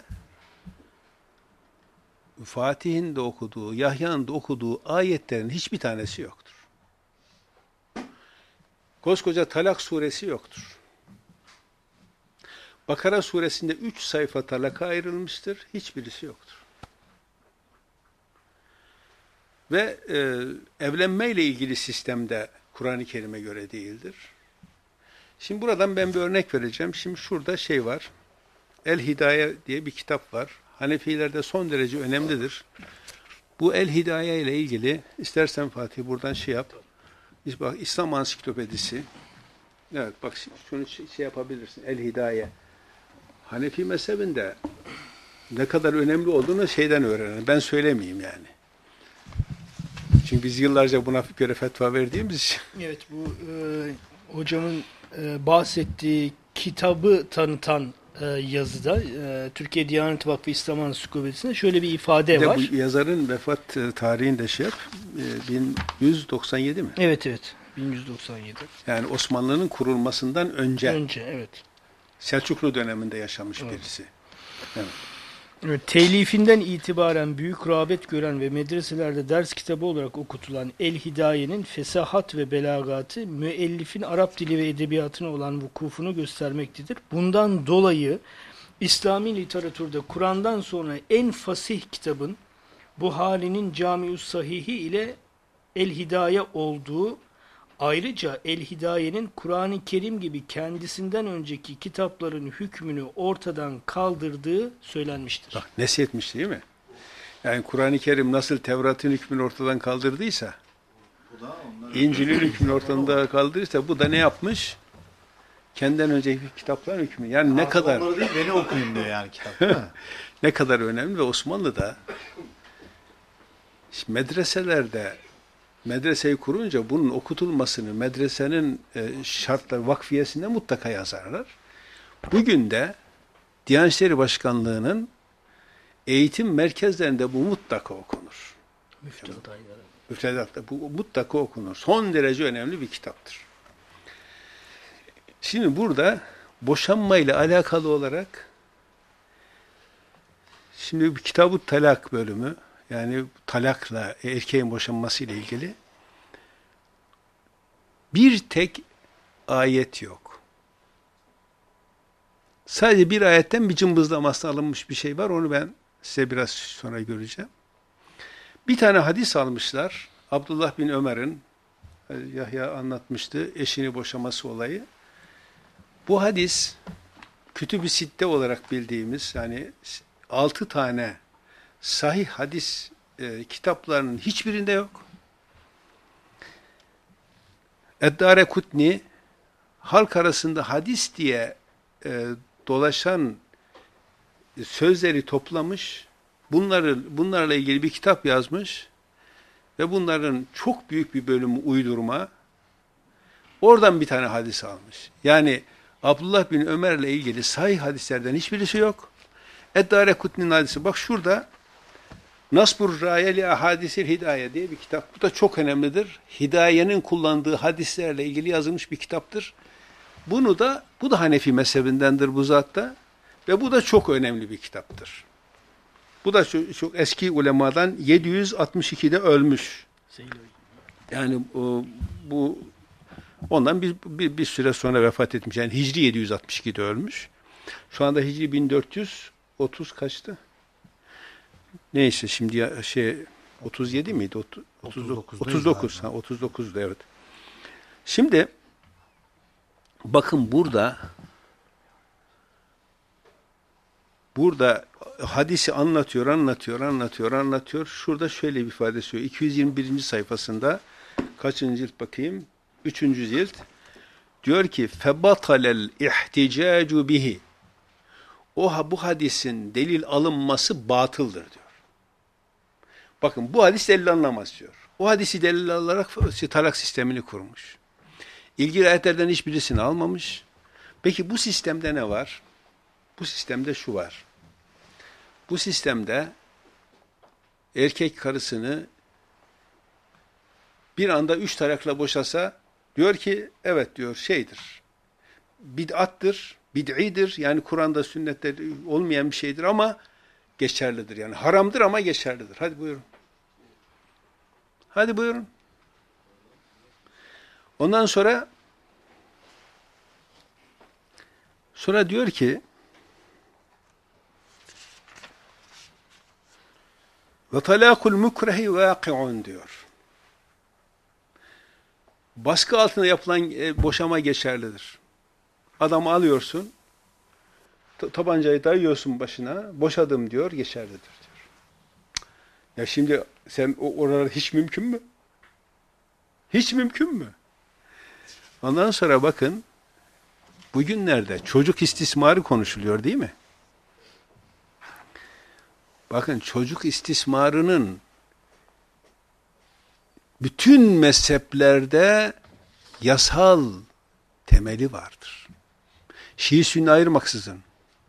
Fatih'in de okuduğu, Yahya'nın da okuduğu ayetlerin hiçbir tanesi yoktur. Koskoca Talak suresi yoktur. Bakara suresinde üç sayfa talaka ayrılmıştır. Hiçbirisi yoktur. Ve e, evlenmeyle ilgili sistemde Kur'an-ı Kerim'e göre değildir. Şimdi buradan ben bir örnek vereceğim. Şimdi şurada şey var. El-Hidaye diye bir kitap var. Hanefilerde son derece önemlidir. Bu El-Hidaye ile ilgili istersen Fatih buradan şey yap. Bak İslam Ansiklopedisi. Evet bak şunu şey yapabilirsin. El-Hidaye. Hanefi mezhebinde ne kadar önemli olduğunu şeyden öğrenin. Ben söylemeyeyim yani. Çünkü biz yıllarca buna göre fetva verdiğimiz için. Evet bu e, hocamın e, bahsettiği kitabı tanıtan e, yazıda e, Türkiye Diyanet Vakfı İslam Ansiklopedisi'nde şöyle bir ifade Bir de var. bu yazarın vefat e, tarihini de şey yap. E, bin yüz doksan yedi mi? Evet evet. bin yüz doksan yedi. Yani Osmanlı'nın kurulmasından önce. Önce evet. Selçuklu döneminde yaşamış Evet. birisi. Evet. Evet, telifinden itibaren büyük rağbet gören ve medreselerde ders kitabı olarak okutulan El-Hidaye'nin fesahat ve belagatı müellifin Arap dili ve edebiyatına olan vukufunu göstermektedir. Bundan dolayı İslami literatürde Kur'an'dan sonra en fasih kitabın Buhari'nin Cami-ü Sahihi ile El-Hidaye olduğu, ayrıca El-Hidaye'nin Kur'an-ı Kerim gibi kendisinden önceki kitapların hükmünü ortadan kaldırdığı söylenmiştir. Bak nesetmiş değil mi? Yani Kur'an-ı Kerim nasıl Tevrat'ın hükmünü ortadan kaldırdıysa, İncil'in hükmünü ortadan kaldırdıysa bu da ne yapmış? Kendinden önceki kitapların hükmü. Yani ne kadar Onları değil beni okuyun diyor yani kitap değil mi? ne kadar önemli ve Osmanlı'da işte medreselerde medreseyi kurunca bunun okutulmasını medresenin e, şartları vakfiyesinde mutlaka yazarlar. Bugün de Diyanet İşleri Başkanlığı'nın eğitim merkezlerinde bu mutlaka okunur. Müftühat ayları. Müfredatta bu mutlaka okunur. Son derece önemli bir kitaptır. Şimdi burada boşanmayla alakalı olarak şimdi bir Kitab-ı Talak bölümü yani talakla erkeğin boşanması ile ilgili bir tek ayet yok. Sadece bir ayetten bir cımbızlamasına alınmış bir şey var. Onu ben size biraz sonra göreceğim. Bir tane hadis almışlar. Abdullah bin Ömer'in, Yahya anlatmıştı, eşini boşaması olayı. Bu hadis Kütüb-i Sitte olarak bildiğimiz, yani altı tane sahih hadis e, kitaplarının hiçbirinde yok. Ed-Darekutni halk arasında hadis diye e, dolaşan sözleri toplamış, bunları bunlarla ilgili bir kitap yazmış ve bunların çok büyük bir bölümü uydurma. Oradan bir tane hadis almış. Yani Abdullah bin Ömer'le ilgili sahih hadislerden hiçbirisi yok. Ed-Darekutni'nin hadisi. Bak şurada Nasbur Râyeli Ahadisil Hidaye diye bir kitap. Bu da çok önemlidir. Hidayenin kullandığı hadislerle ilgili yazılmış bir kitaptır. Bunu da, bu da Hanefi mezhebindendir bu zatta. Ve bu da çok önemli bir kitaptır. Bu da çok, çok eski ulemadan yedi yüz altmış ikide ölmüş. Yani o, bu ondan bir, bir, bir süre sonra vefat etmiş. Yani Hicri yedi yüz altmış ikide ölmüş. Şu anda Hicri bin dört yüz otuz kaçtı? Neyse şimdi ya, şey otuz yedi miydi? otuz dokuz. otuz dokuz. Ha, otuz dokuzdu evet. Şimdi bakın burada burada hadisi anlatıyor, anlatıyor, anlatıyor, anlatıyor. Şurada şöyle bir ifade söylüyor. iki yüz yirmi birinci sayfasında kaçıncı cilt bakayım? Üçüncü cilt. Diyor ki febatalel ihticacu bihi. O bu hadisin delil alınması batıldır diyor. Bakın bu hadis delil anlamaz diyor. O hadisi delil alarak talak sistemini kurmuş. İlgili ayetlerden hiçbirisini almamış. Peki bu sistemde ne var? Bu sistemde şu var. Bu sistemde erkek karısını bir anda üç talakla boşasa diyor ki evet diyor şeydir. Bid'attır, bid'idir. Yani Kur'an'da sünnette olmayan bir şeydir ama geçerlidir. Yani haramdır ama geçerlidir. Hadi buyurun. Hadi buyurun. Ondan sonra sonra diyor ki ve talakul mukrehi vaki'un diyor. Baskı altında yapılan e, boşama geçerlidir. Adamı alıyorsun, tabancayı dayıyorsun başına, boşadım diyor, geçerlidir diyor. Ya şimdi sen o oralar hiç mümkün mü? Hiç mümkün mü? Ondan sonra bakın, bugünlerde çocuk istismarı konuşuluyor değil mi? Bakın çocuk istismarının bütün mezheplerde yasal temeli vardır. Şii Sünni ayırmaksızın.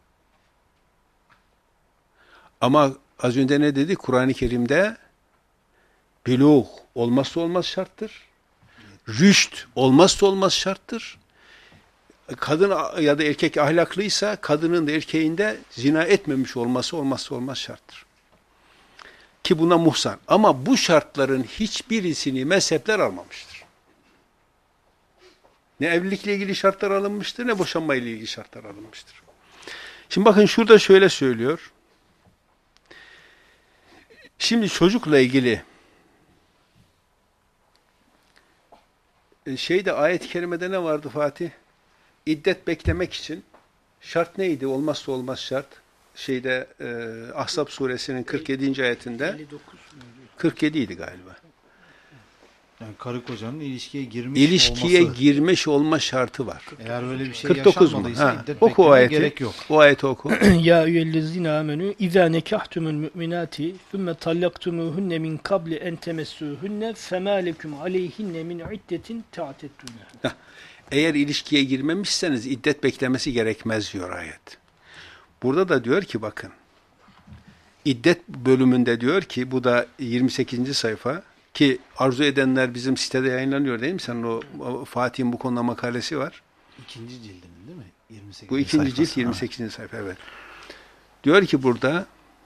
Ama az önce ne dedi? Kur'an-ı Kerim'de buluğ olmazsa olmaz şarttır. Rüşt olmazsa olmaz şarttır. Kadın ya da erkek ahlaklıysa kadının da erkeğin de zina etmemiş olması olmazsa olmaz şarttır. Ki buna muhsan. Ama bu şartların hiçbirisini mezhepler almamıştır. Ne evlilikle ilgili şartlar alınmıştır, ne boşanma ile ilgili şartlar alınmıştır. Şimdi bakın şurada şöyle söylüyor. Şimdi çocukla ilgili şeyde ayet-i kerimede ne vardı Fatih? İddet beklemek için şart neydi? Olmazsa olmaz şart. Şeyde e, Ahzab suresinin kırk yedinci ayetinde kırk yedi idi galiba. Yani karı kocanın ilişkiye girmiş İlişkiye olması. girmiş olma şartı var. Eğer öyle bir şey kırk dokuz mu? yaşanmadıysa Ha. iddet Oku o beklemeye ayeti. gerek yok. O ayeti oku. Ya eyyühellezine amenü izâ nekahtumul mü'minâti thumme tallaktumuhunne min kabli en temessûhunne femâ leküm aleyhinne min iddetin ta'tettûne. Eğer ilişkiye girmemişseniz iddet beklemesi gerekmez diyor ayet. Burada da diyor ki bakın, iddet bölümünde diyor ki, bu da yirmi sekizinci sayfa, ki arzu edenler bizim sitede yayınlanıyor değil mi? Senin o, o Fatih'in bu konuda makalesi var. İkinci cildinin değil mi? yirmi sekizinci Bu ikinci sayfası. cilt yirmi sekizinci sayfa evet. Diyor ki burada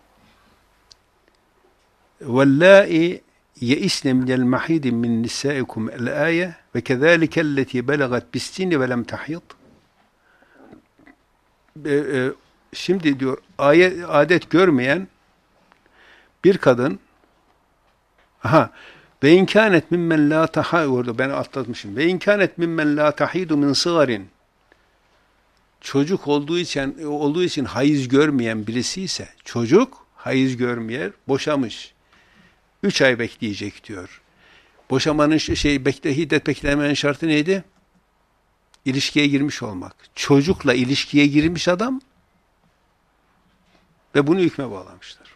وَاللَّائِ يَئِسْنَ مِنَ الْمَحِيدِ مِنْ نِسَائِكُمْ الْآيَةِ وَكَذَٰلِكَ الَّتِي بَلَغَتْ بِالسِّنِّ وَلَمْ تَحِيضْ. e, e, şimdi diyor ayet, adet görmeyen bir kadın, aha, ve inkânet mimmen lâ tahâ, orada ben atlatmışım. Ve inkânet mimmen lâ tahîdu min sıgarin, çocuk olduğu için olduğu için hayız görmeyen birisi ise, çocuk hayız görmeyen, boşamış. Üç ay bekleyecek diyor. Boşamanın şey bekle hiddet beklemeyen şartı neydi? İlişkiye girmiş olmak. Çocukla ilişkiye girmiş adam ve bunu hükme bağlamışlar.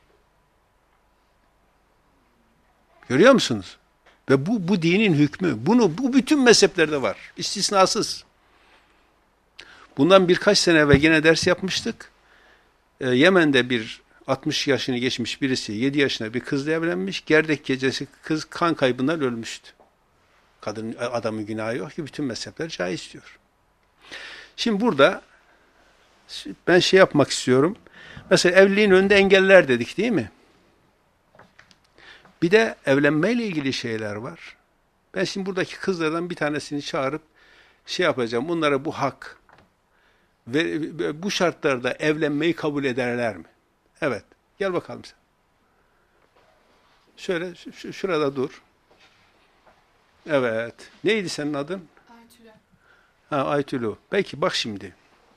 Görüyor musunuz? Ve bu bu dinin hükmü. Bunu bu bütün mezheplerde var. İstisnasız. Bundan birkaç sene evvel yine ders yapmıştık. Ee, Yemen'de bir altmış yaşını geçmiş birisi yedi yaşında bir kızla evlenmiş. Gerdek gecesi kız kan kaybından ölmüştü. Kadın, adamın günahı yok ki, bütün mezhepler caiz diyor. Şimdi burada ben şey yapmak istiyorum. Mesela evliliğin önünde engeller dedik değil mi? Bir de evlenmeyle ilgili şeyler var. Ben şimdi buradaki kızlardan bir tanesini çağırıp şey yapacağım. Bunlara bu hak ve bu şartlarda evlenmeyi kabul ederler mi? Evet. Gel bakalım sen. Şöyle şurada dur. Evet. Neydi senin adın? Aytülü. Ha, Aytülü. Peki bak şimdi.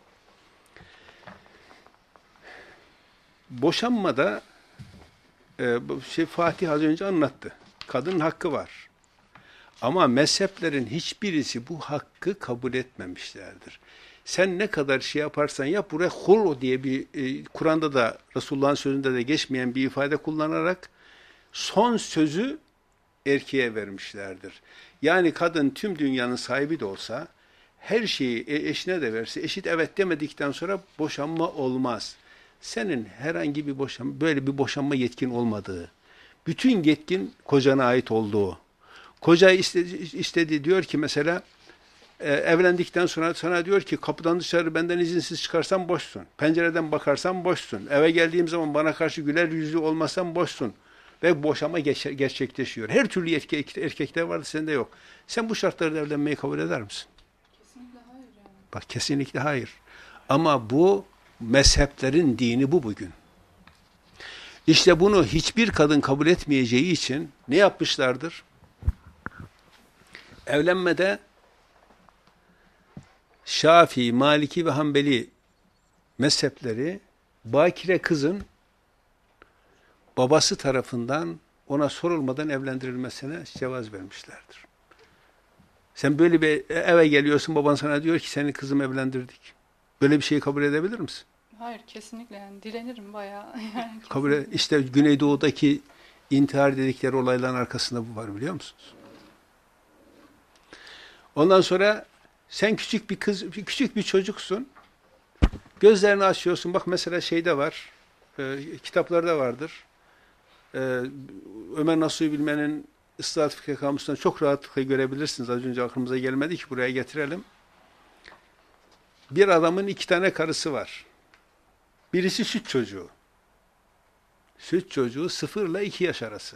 Boşanmada e, şey Fatih az önce anlattı. Kadının hakkı var. Ama mezheplerin hiçbirisi bu hakkı kabul etmemişlerdir. Sen ne kadar şey yaparsan yap, buraya hul diye bir e, Kur'an'da da Resulullah'ın sözünde de geçmeyen bir ifade kullanarak son sözü erkeğe vermişlerdir. Yani kadın tüm dünyanın sahibi de olsa, her şeyi eşine de verse, eşit evet demedikten sonra boşanma olmaz. Senin herhangi bir boşanma, böyle bir boşanma yetkin olmadığı, bütün yetkin kocana ait olduğu, koca istedi, istedi diyor ki mesela, e, evlendikten sonra sana diyor ki kapıdan dışarı benden izinsiz çıkarsan boşsun, pencereden bakarsan boşsun, eve geldiğim zaman bana karşı güler yüzlü olmasan boşsun. Ve boşanma gerçekleşiyor. Her türlü erkek, erkekler vardı, sende yok. Sen bu şartlarda evlenmeyi kabul eder misin? Kesinlikle hayır yani. Bak kesinlikle hayır. Ama bu mezheplerin dini bu bugün. İşte bunu hiçbir kadın kabul etmeyeceği için ne yapmışlardır? Evlenmede Şafii, Maliki ve Hanbeli mezhepleri bakire kızın babası tarafından ona sorulmadan evlendirilmesine cevaz vermişlerdir. Sen böyle bir eve geliyorsun, baban sana diyor ki senin kızımı evlendirdik. Böyle bir şeyi kabul edebilir misin? Hayır kesinlikle yani direnirim bayağı. Yani Kabul ed- İşte Güneydoğu'daki intihar dedikleri olayların arkasında bu var, biliyor musunuz? Ondan sonra sen küçük bir kız, küçük bir çocuksun. Gözlerini açıyorsun. Bak mesela şeyde var. E, kitaplarda vardır. E, Ömer Nasuhi Bilmen'in Islahat Fıkıh Kamusu'nda çok rahatlıkla görebilirsiniz. Az önce aklımıza gelmedi ki buraya getirelim. Bir adamın iki tane karısı var. Birisi süt çocuğu. Süt çocuğu sıfırla iki yaş arası.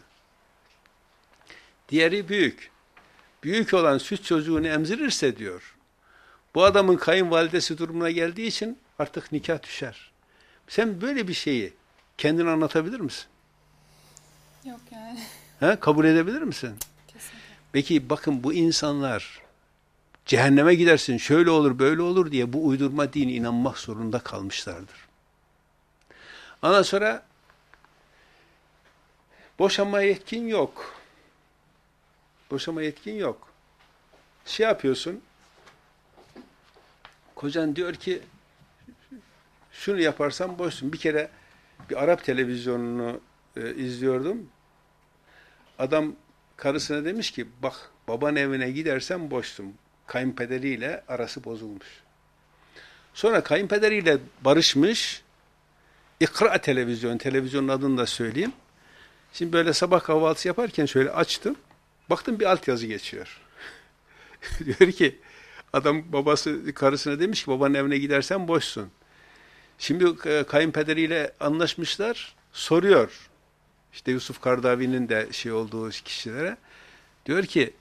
Diğeri büyük. Büyük olan süt çocuğunu emzirirse diyor, bu adamın kayınvalidesi durumuna geldiği için artık nikah düşer. Sen böyle bir şeyi kendine anlatabilir misin? yok yani. He? Kabul edebilir misin? Kesinlikle. Peki bakın, bu insanlar cehenneme gidersin, şöyle olur, böyle olur diye bu uydurma dine inanmak zorunda kalmışlardır. Ondan sonra boşanma yetkin yok. Boşanma yetkin yok. Şey yapıyorsun, kocan diyor ki şunu yaparsan boşsun. Bir kere bir Arap televizyonunu e, izliyordum. Adam karısına demiş ki bak, baban evine gidersen boşsun. Kayınpederiyle arası bozulmuş. Sonra kayınpederiyle barışmış. İkra televizyon, televizyonun adını da söyleyeyim. Şimdi böyle sabah kahvaltısı yaparken şöyle açtım. Baktım bir altyazı geçiyor. Diyor ki adam, babası karısına demiş ki babanın evine gidersen boşsun. Şimdi kayınpederiyle anlaşmışlar. Soruyor. İşte Yusuf Kardavi'nin de şey olduğu kişilere. Diyor ki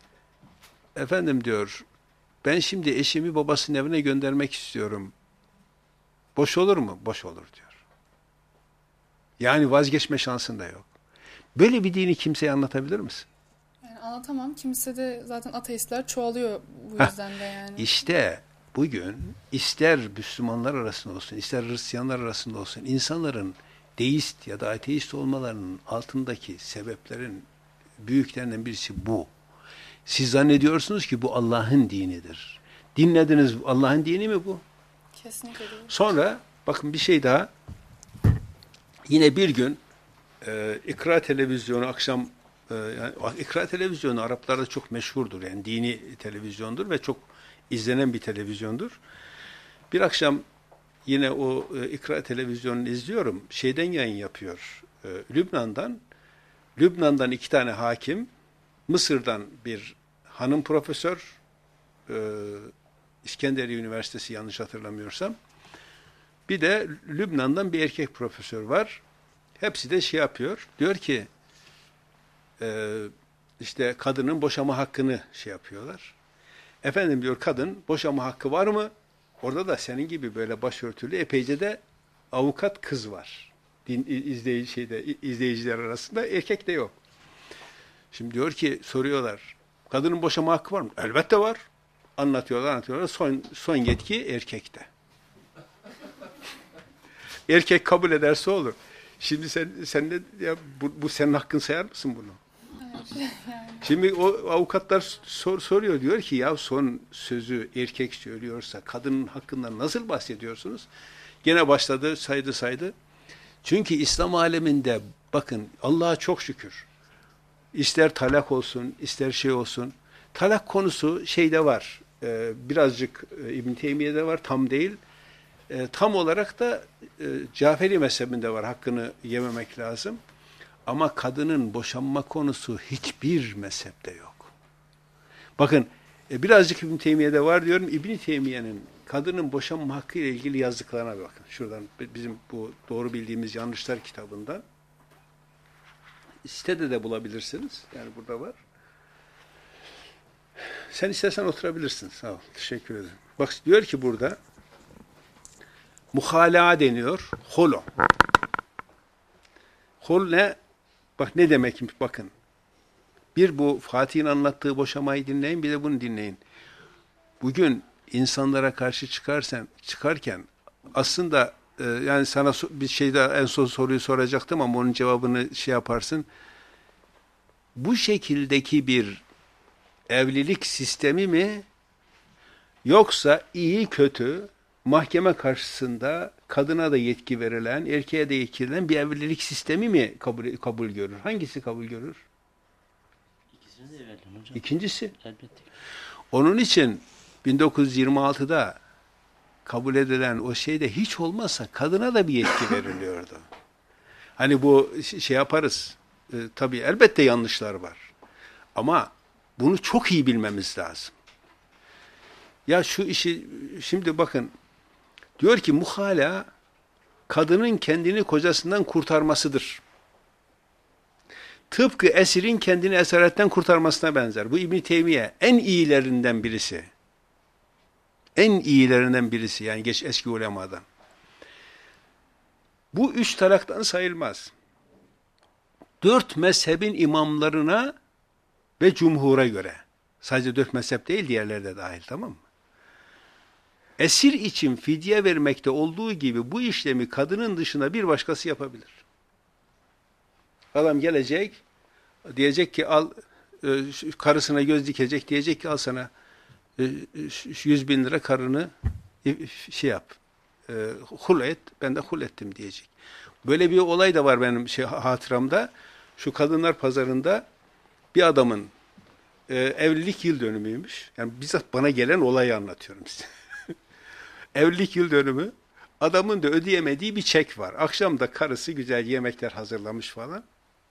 efendim diyor, ben şimdi eşimi babasının evine göndermek istiyorum. Boş olur mu? Boş olur diyor. Yani vazgeçme şansın da yok. Böyle bir dini kimseye anlatabilir misin? Yani anlatamam. Kimse de zaten ateistler çoğalıyor bu Heh, yüzden de yani. İşte bugün ister Müslümanlar arasında olsun, ister Hristiyanlar arasında olsun, insanların deist ya da ateist olmalarının altındaki sebeplerin büyüklerinden birisi bu. Siz zannediyorsunuz ki bu Allah'ın dinidir. Dinlediniz, Allah'ın dini mi bu? Kesinlikle değil. Sonra bakın bir şey daha. Yine bir gün e, İkra televizyonu akşam e, yani İkra televizyonu Araplarda çok meşhurdur. Yani dini televizyondur ve çok izlenen bir televizyondur. Bir akşam yine o e, İkra televizyonunu izliyorum. Şeyden yayın yapıyor. E, Lübnan'dan. Lübnan'dan iki tane hakim, Mısır'dan bir hanım profesör, e, İskenderiye Üniversitesi yanlış hatırlamıyorsam, bir de Lübnan'dan bir erkek profesör var. Hepsi de şey yapıyor. Diyor ki e, işte kadının boşama hakkını şey yapıyorlar. Efendim diyor, kadın boşama hakkı var mı? Orada da senin gibi böyle başörtülü epeyce de avukat kız var. Din, izleyici, şeyde, izleyiciler arasında erkek de yok. Şimdi diyor ki, soruyorlar, kadının boşama hakkı var mı? Elbette var. Anlatıyorlar, anlatıyorlar. Son, son yetki erkekte. Erkek kabul ederse olur. Şimdi sen sen de ya bu, bu senin hakkın sayar mısın bunu? Hayır. Yani. Şimdi o avukatlar sor, soruyor, diyor ki ya son sözü erkek söylüyorsa kadının hakkından nasıl bahsediyorsunuz? Gene başladı, saydı saydı. Çünkü İslam aleminde bakın Allah'a çok şükür. İster talak olsun, ister şey olsun. Talak konusu şeyde var. E, birazcık e, İbn Teymiye'de var, tam değil. E, tam olarak da e, Caferi mezhebinde var. Hakkını yememek lazım. Ama kadının boşanma konusu hiçbir mezhepte yok. Bakın e, birazcık İbn Teymiye'de var diyorum. İbn Teymiye'nin kadının boşanma hakkı ile ilgili yazdıklarına bakın. Şuradan bizim bu doğru bildiğimiz yanlışlar kitabından. Sitede de bulabilirsiniz. Yani burada var. Sen istersen oturabilirsin. Sağ ol. Teşekkür ederim. Bak diyor ki burada muhalaa deniyor. Holo. Hol ne? Bak ne demekmiş bakın. Bir bu Fatih'in anlattığı boşamayı dinleyin, bir de bunu dinleyin. Bugün insanlara karşı çıkarsan, çıkarken aslında e, yani sana bir şey daha en son soruyu soracaktım ama onun cevabını şey yaparsın. Bu şekildeki bir evlilik sistemi mi, yoksa iyi kötü mahkeme karşısında kadına da yetki verilen, erkeğe de yetki verilen bir evlilik sistemi mi kabul, kabul görür? Hangisi kabul görür? İkisini de verelim hocam. İkincisi. Elbette. Onun için bin dokuz yüz yirmi altıda kabul edilen o şeyde hiç olmazsa kadına da bir yetki veriliyordu. Hani bu şey yaparız. E, tabii elbette yanlışlar var. Ama bunu çok iyi bilmemiz lazım. Ya şu işi şimdi bakın, diyor ki muhala kadının kendini kocasından kurtarmasıdır. Tıpkı esirin kendini esaretten kurtarmasına benzer. Bu İbn Teymiye en iyilerinden birisi. En iyilerinden birisi yani geç eski ulemadan. Bu üç talaktan sayılmaz. Dört mezhebin imamlarına ve cumhura göre. Sadece dört mezhep değil, diğerleri de dahil, tamam mı? Esir için fidye vermekte olduğu gibi bu işlemi kadının dışında bir başkası yapabilir. Adam gelecek, diyecek ki al, karısına göz dikecek, diyecek ki al sana yüz bin lira karını şey yap, hul et, ben de hul ettim diyecek. Böyle bir olay da var benim şey, hatıramda. Şu kadınlar pazarında bir adamın e, evlilik yıl dönümüymüş. Yani bizzat bana gelen olayı anlatıyorum size. Evlilik yıl dönümü. Adamın da ödeyemediği bir çek var. Akşam da karısı güzel yemekler hazırlamış falan.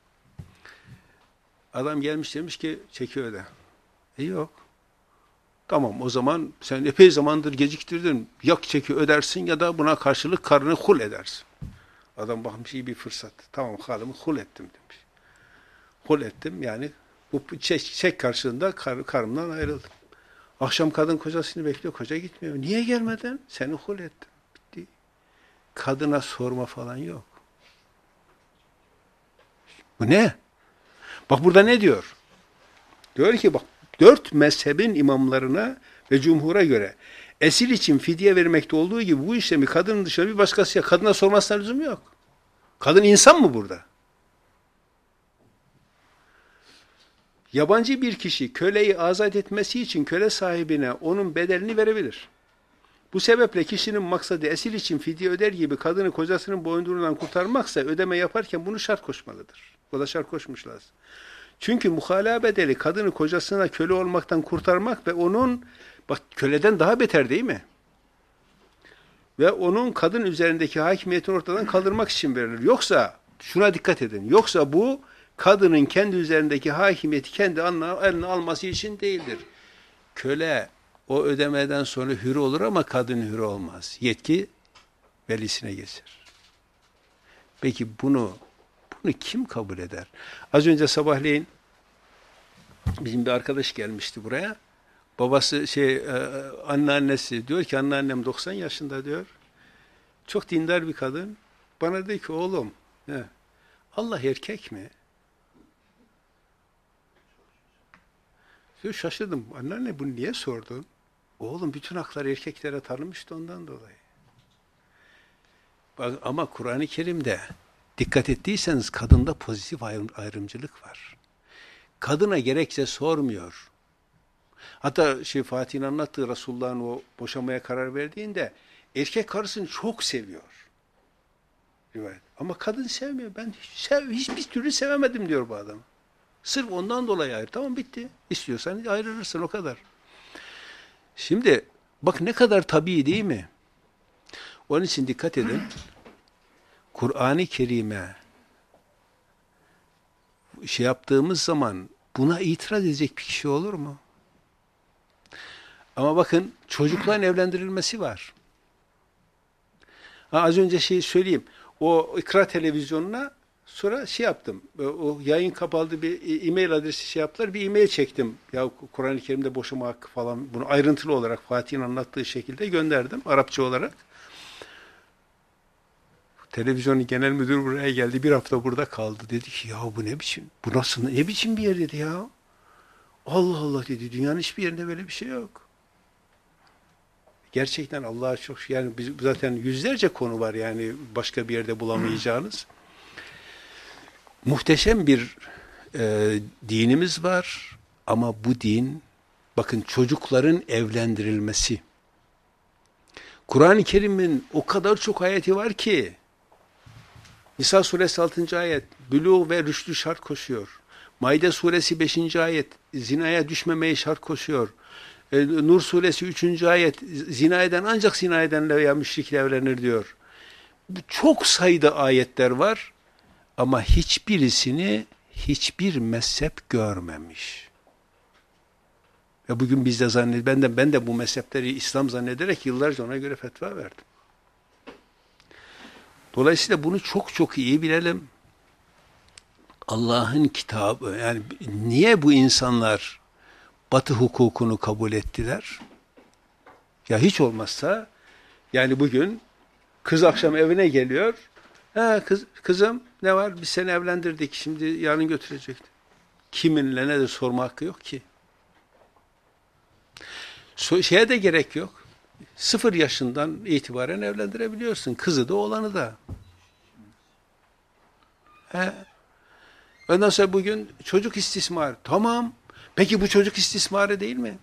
Adam gelmiş demiş ki çeki öde. E yok. Tamam o zaman sen epey zamandır geciktirdin. Ya çeki ödersin ya da buna karşılık karını hul edersin. Adam bakmış iyi bir fırsat. Tamam halımı hul ettim demiş. Hul ettim yani bu çek, çek karşılığında kar, karımdan ayrıldım. Akşam kadın kocasını bekliyor. Koca gitmiyor. Niye gelmeden? Seni hul ettim. Bitti. kadına sorma falan yok. Bu ne? Bak burada ne diyor? Diyor ki bak dört mezhebin imamlarına ve cumhura göre esir için fidye vermekte olduğu gibi bu işlemi kadının dışında bir başkasıya kadına sormasına lüzum yok. Kadın insan mı burada? Yabancı bir kişi köleyi azat etmesi için köle sahibine onun bedelini verebilir. Bu sebeple kişinin maksadı esir için fidye öder gibi kadını kocasının boyunduruğundan kurtarmaksa ödeme yaparken bunu şart koşmalıdır. O da şart koşmuşlar. Çünkü muhala bedeli kadını kocasına köle olmaktan kurtarmak ve onun, bak köleden daha beter değil mi? Ve onun kadın üzerindeki hakimiyetini ortadan kaldırmak için verilir. Yoksa, şuna dikkat edin, yoksa bu kadının kendi üzerindeki hakimiyeti kendi eline alması için değildir. Köle o ödemeden sonra hür olur ama kadın hür olmaz. Yetki velisine geçer. Peki bunu bunu kim kabul eder? Az önce sabahleyin bizim bir arkadaş gelmişti buraya. Babası şey anneannesi diyor ki anneannem doksan yaşında diyor. Çok dindar bir kadın. Bana dedi ki oğlum ne? Allah erkek mi? Diyor, şaşırdım. Anneanne bunu niye sordun? Oğlum bütün haklar erkeklere tanınmıştı ondan dolayı. Bak, ama Kur'an-ı Kerim'de dikkat ettiyseniz kadında pozitif ayrımcılık var. Kadına gerekçe sormuyor. Hatta şey Fatih'in anlattığı Resulullah'ın o boşamaya karar verdiğinde erkek karısını çok seviyor. Evet. Ama kadın sevmiyor. Ben hiç sev, hiçbir türlü sevemedim diyor bu adam. Sırf ondan dolayı ayrı. Tamam bitti. İstiyorsan ayrılırsın o kadar. Şimdi bak ne kadar tabii değil mi? Onun için dikkat edin. Kur'an-ı Kerim'e şey yaptığımız zaman buna itiraz edecek bir kişi olur mu? Ama bakın çocukların evlendirilmesi var. Ha, az önce şey söyleyeyim. O ikra televizyonuna sonra şey yaptım. O yayın kapalı bir e-mail adresi şey yaptılar. Bir e-mail çektim. Ya Kur'an-ı Kerim'de boşama hakkı falan bunu ayrıntılı olarak Fatih'in anlattığı şekilde gönderdim Arapça olarak. Televizyonun genel müdürü buraya geldi. Bir hafta burada kaldı. Dedi ki ya bu ne biçim? Bu nasıl? Ne biçim bir yer dedi ya? Allah Allah dedi. Dünyanın hiçbir yerinde böyle bir şey yok. Gerçekten Allah'a çok yani biz zaten yüzlerce konu var yani başka bir yerde bulamayacağınız. Muhteşem bir e, dinimiz var ama bu din bakın çocukların evlendirilmesi. Kur'an-ı Kerim'in o kadar çok ayeti var ki Nisa suresi altıncı ayet bülûğ ve rüştü şart koşuyor. Maide suresi beşinci ayet zinaya düşmemeyi şart koşuyor. Nur suresi üçüncü ayet zina eden ancak zina edenle veya müşrikle evlenir diyor. Çok sayıda ayetler var ama hiçbirisini hiçbir mezhep görmemiş. Ve bugün biz de zannet ben de ben de bu mezhepleri İslam zannederek yıllarca ona göre fetva verdim. Dolayısıyla bunu çok çok iyi bilelim. Allah'ın kitabı yani niye bu insanlar Batı hukukunu kabul ettiler? Ya hiç olmazsa yani bugün kız akşam evine geliyor. Ha kız kızım ne var? Biz seni evlendirdik. Şimdi yarın götürecekti. Kiminle ne de sorma hakkı yok ki. So, şeye de gerek yok. Sıfır yaşından itibaren evlendirebiliyorsun. Kızı da oğlanı da. He. Ondan sonra bugün çocuk istismar. Tamam. Peki bu çocuk istismarı değil mi?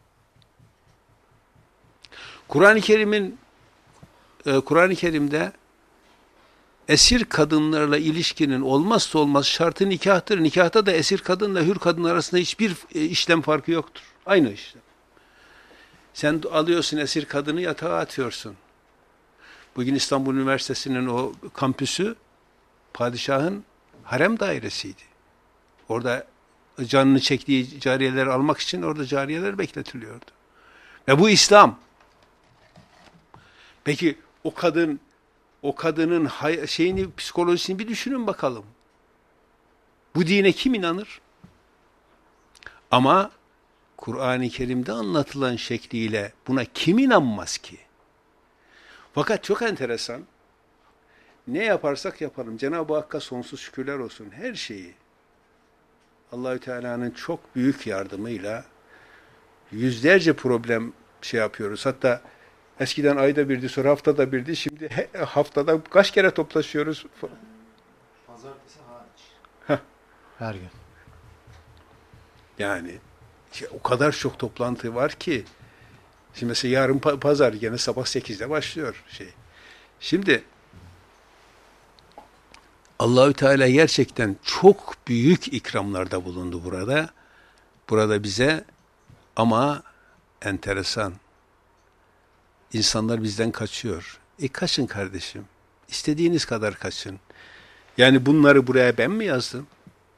Kur'an-ı Kerim'in e, Kur'an-ı Kerim'de esir kadınlarla ilişkinin olmazsa olmaz şartı nikahtır. Nikahta da esir kadınla hür kadın arasında hiçbir e, işlem farkı yoktur. Aynı işlem. Sen alıyorsun esir kadını yatağa atıyorsun. Bugün İstanbul Üniversitesi'nin o kampüsü padişahın harem dairesiydi. Orada canını çektiği cariyeleri almak için orada cariyeler bekletiliyordu. Ve bu İslam. Peki o kadın, o kadının şeyini, psikolojisini bir düşünün bakalım. Bu dine kim inanır? Ama Kur'an-ı Kerim'de anlatılan şekliyle buna kim inanmaz ki? Fakat çok enteresan. Ne yaparsak yapalım. Cenab-ı Hakk'a sonsuz şükürler olsun. Her şeyi Allahü Teala'nın çok büyük yardımıyla yüzlerce problem şey yapıyoruz. Hatta eskiden ayda birdi, sonra haftada birdi. Şimdi haftada kaç kere toplaşıyoruz? Pazartesi hariç. Heh. Her gün. Yani işte o kadar çok toplantı var ki. Şimdi mesela yarın pazar gene sabah sekizde başlıyor şey. Şimdi Allahü Teala gerçekten çok büyük ikramlarda bulundu burada. Burada bize ama enteresan. İnsanlar bizden kaçıyor. E kaçın kardeşim. İstediğiniz kadar kaçın. Yani bunları buraya ben mi yazdım?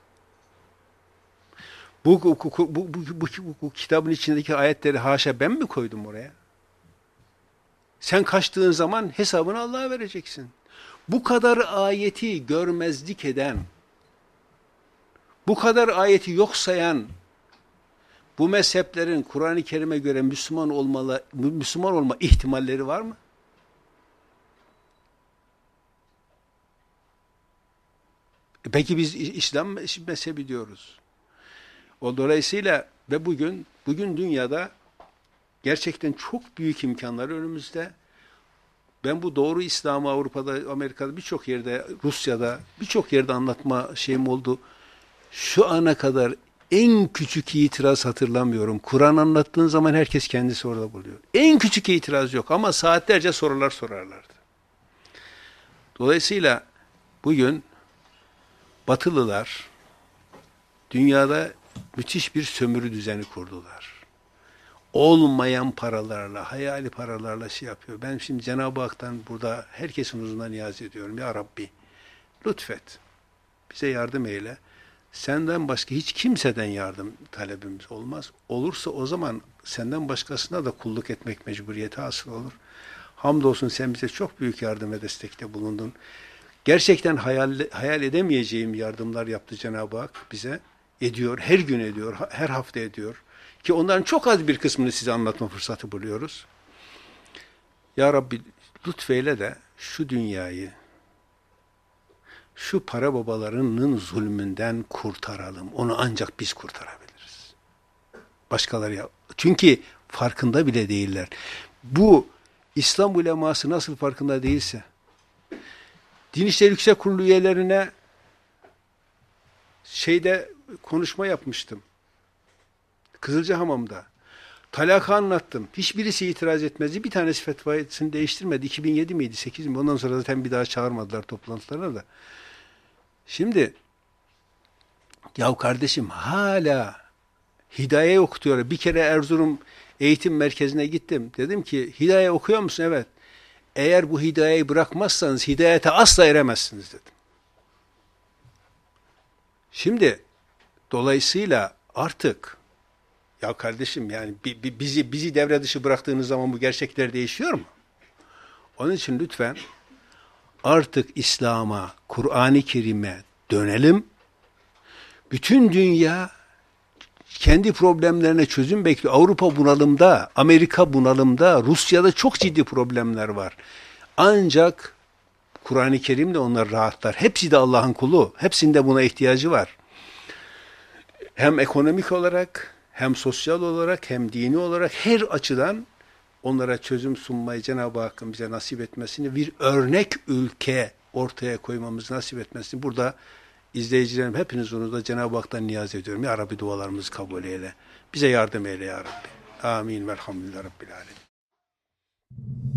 Bu, bu, bu, bu, bu, bu, bu kitabın içindeki ayetleri haşa ben mi koydum oraya? Sen kaçtığın zaman hesabını Allah'a vereceksin. Bu kadar ayeti görmezlik eden, bu kadar ayeti yok sayan, bu mezheplerin Kur'an-ı Kerim'e göre Müslüman olmalı, Müslüman olma ihtimalleri var mı? Peki biz İslam mezhebi diyoruz. O dolayısıyla ve bugün bugün dünyada gerçekten çok büyük imkanlar önümüzde. Ben bu doğru İslam'ı Avrupa'da, Amerika'da birçok yerde, Rusya'da birçok yerde anlatma şeyim oldu. Şu ana kadar en küçük itiraz hatırlamıyorum. Kur'an anlattığın zaman herkes kendisi orada buluyor. En küçük itiraz yok ama saatlerce sorular sorarlardı. Dolayısıyla bugün Batılılar dünyada müthiş bir sömürü düzeni kurdular. Olmayan paralarla, hayali paralarla şey yapıyor. Ben şimdi Cenab-ı Hak'tan burada herkesin huzuruna niyaz ediyorum. Ya Rabbi, lütfet, bize yardım eyle. Senden başka hiç kimseden yardım talebimiz olmaz. Olursa o zaman senden başkasına da kulluk etmek mecburiyeti hasıl olur. Hamdolsun sen bize çok büyük yardım ve destekte bulundun. Gerçekten hayal, hayal edemeyeceğim yardımlar yaptı Cenab-ı Hak bize. Ediyor, her gün ediyor, her hafta ediyor. Ki onların çok az bir kısmını size anlatma fırsatı buluyoruz. Ya Rabbi lütfeyle de şu dünyayı, şu para babalarının zulmünden kurtaralım. Onu ancak biz kurtarabiliriz. Başkaları ya. Çünkü farkında bile değiller. Bu İslam uleması nasıl farkında değilse, Din İşleri Yüksek Kurulu üyelerine şeyde konuşma yapmıştım. Kızılcahamam'da. Talaka anlattım. Hiçbirisi itiraz etmedi. Bir tanesi fetvasını değiştirmedi. iki bin yedi miydi, sekiz mi? Ondan sonra zaten bir daha çağırmadılar toplantılarına da. Şimdi ya kardeşim hala hidaye okutuyor. Bir kere Erzurum eğitim merkezine gittim. Dedim ki hidaye okuyor musun? Evet. Eğer bu hidayeyi bırakmazsanız hidayete asla eremezsiniz dedim. Şimdi dolayısıyla artık ya kardeşim yani bizi bizi devre dışı bıraktığınız zaman bu gerçekler değişiyor mu? Onun için lütfen artık İslam'a, Kur'an-ı Kerim'e dönelim. Bütün dünya kendi problemlerine çözüm bekliyor. Avrupa bunalımda, Amerika bunalımda, Rusya'da çok ciddi problemler var. Ancak Kur'an-ı Kerim de onlar rahatlar. Hepsi de Allah'ın kulu. Hepsinde buna ihtiyacı var. Hem ekonomik olarak, hem sosyal olarak, hem dini olarak her açıdan onlara çözüm sunmayı Cenab-ı Hakk'ın bize nasip etmesini, bir örnek ülke ortaya koymamızı nasip etmesini burada izleyicilerim hepiniz onu da Cenab-ı Hak'tan niyaz ediyorum. Ya Rabbi dualarımızı kabul eyle. Bize yardım eyle ya Rabbi. Amin. Velhamdülillah Rabbil Alemin.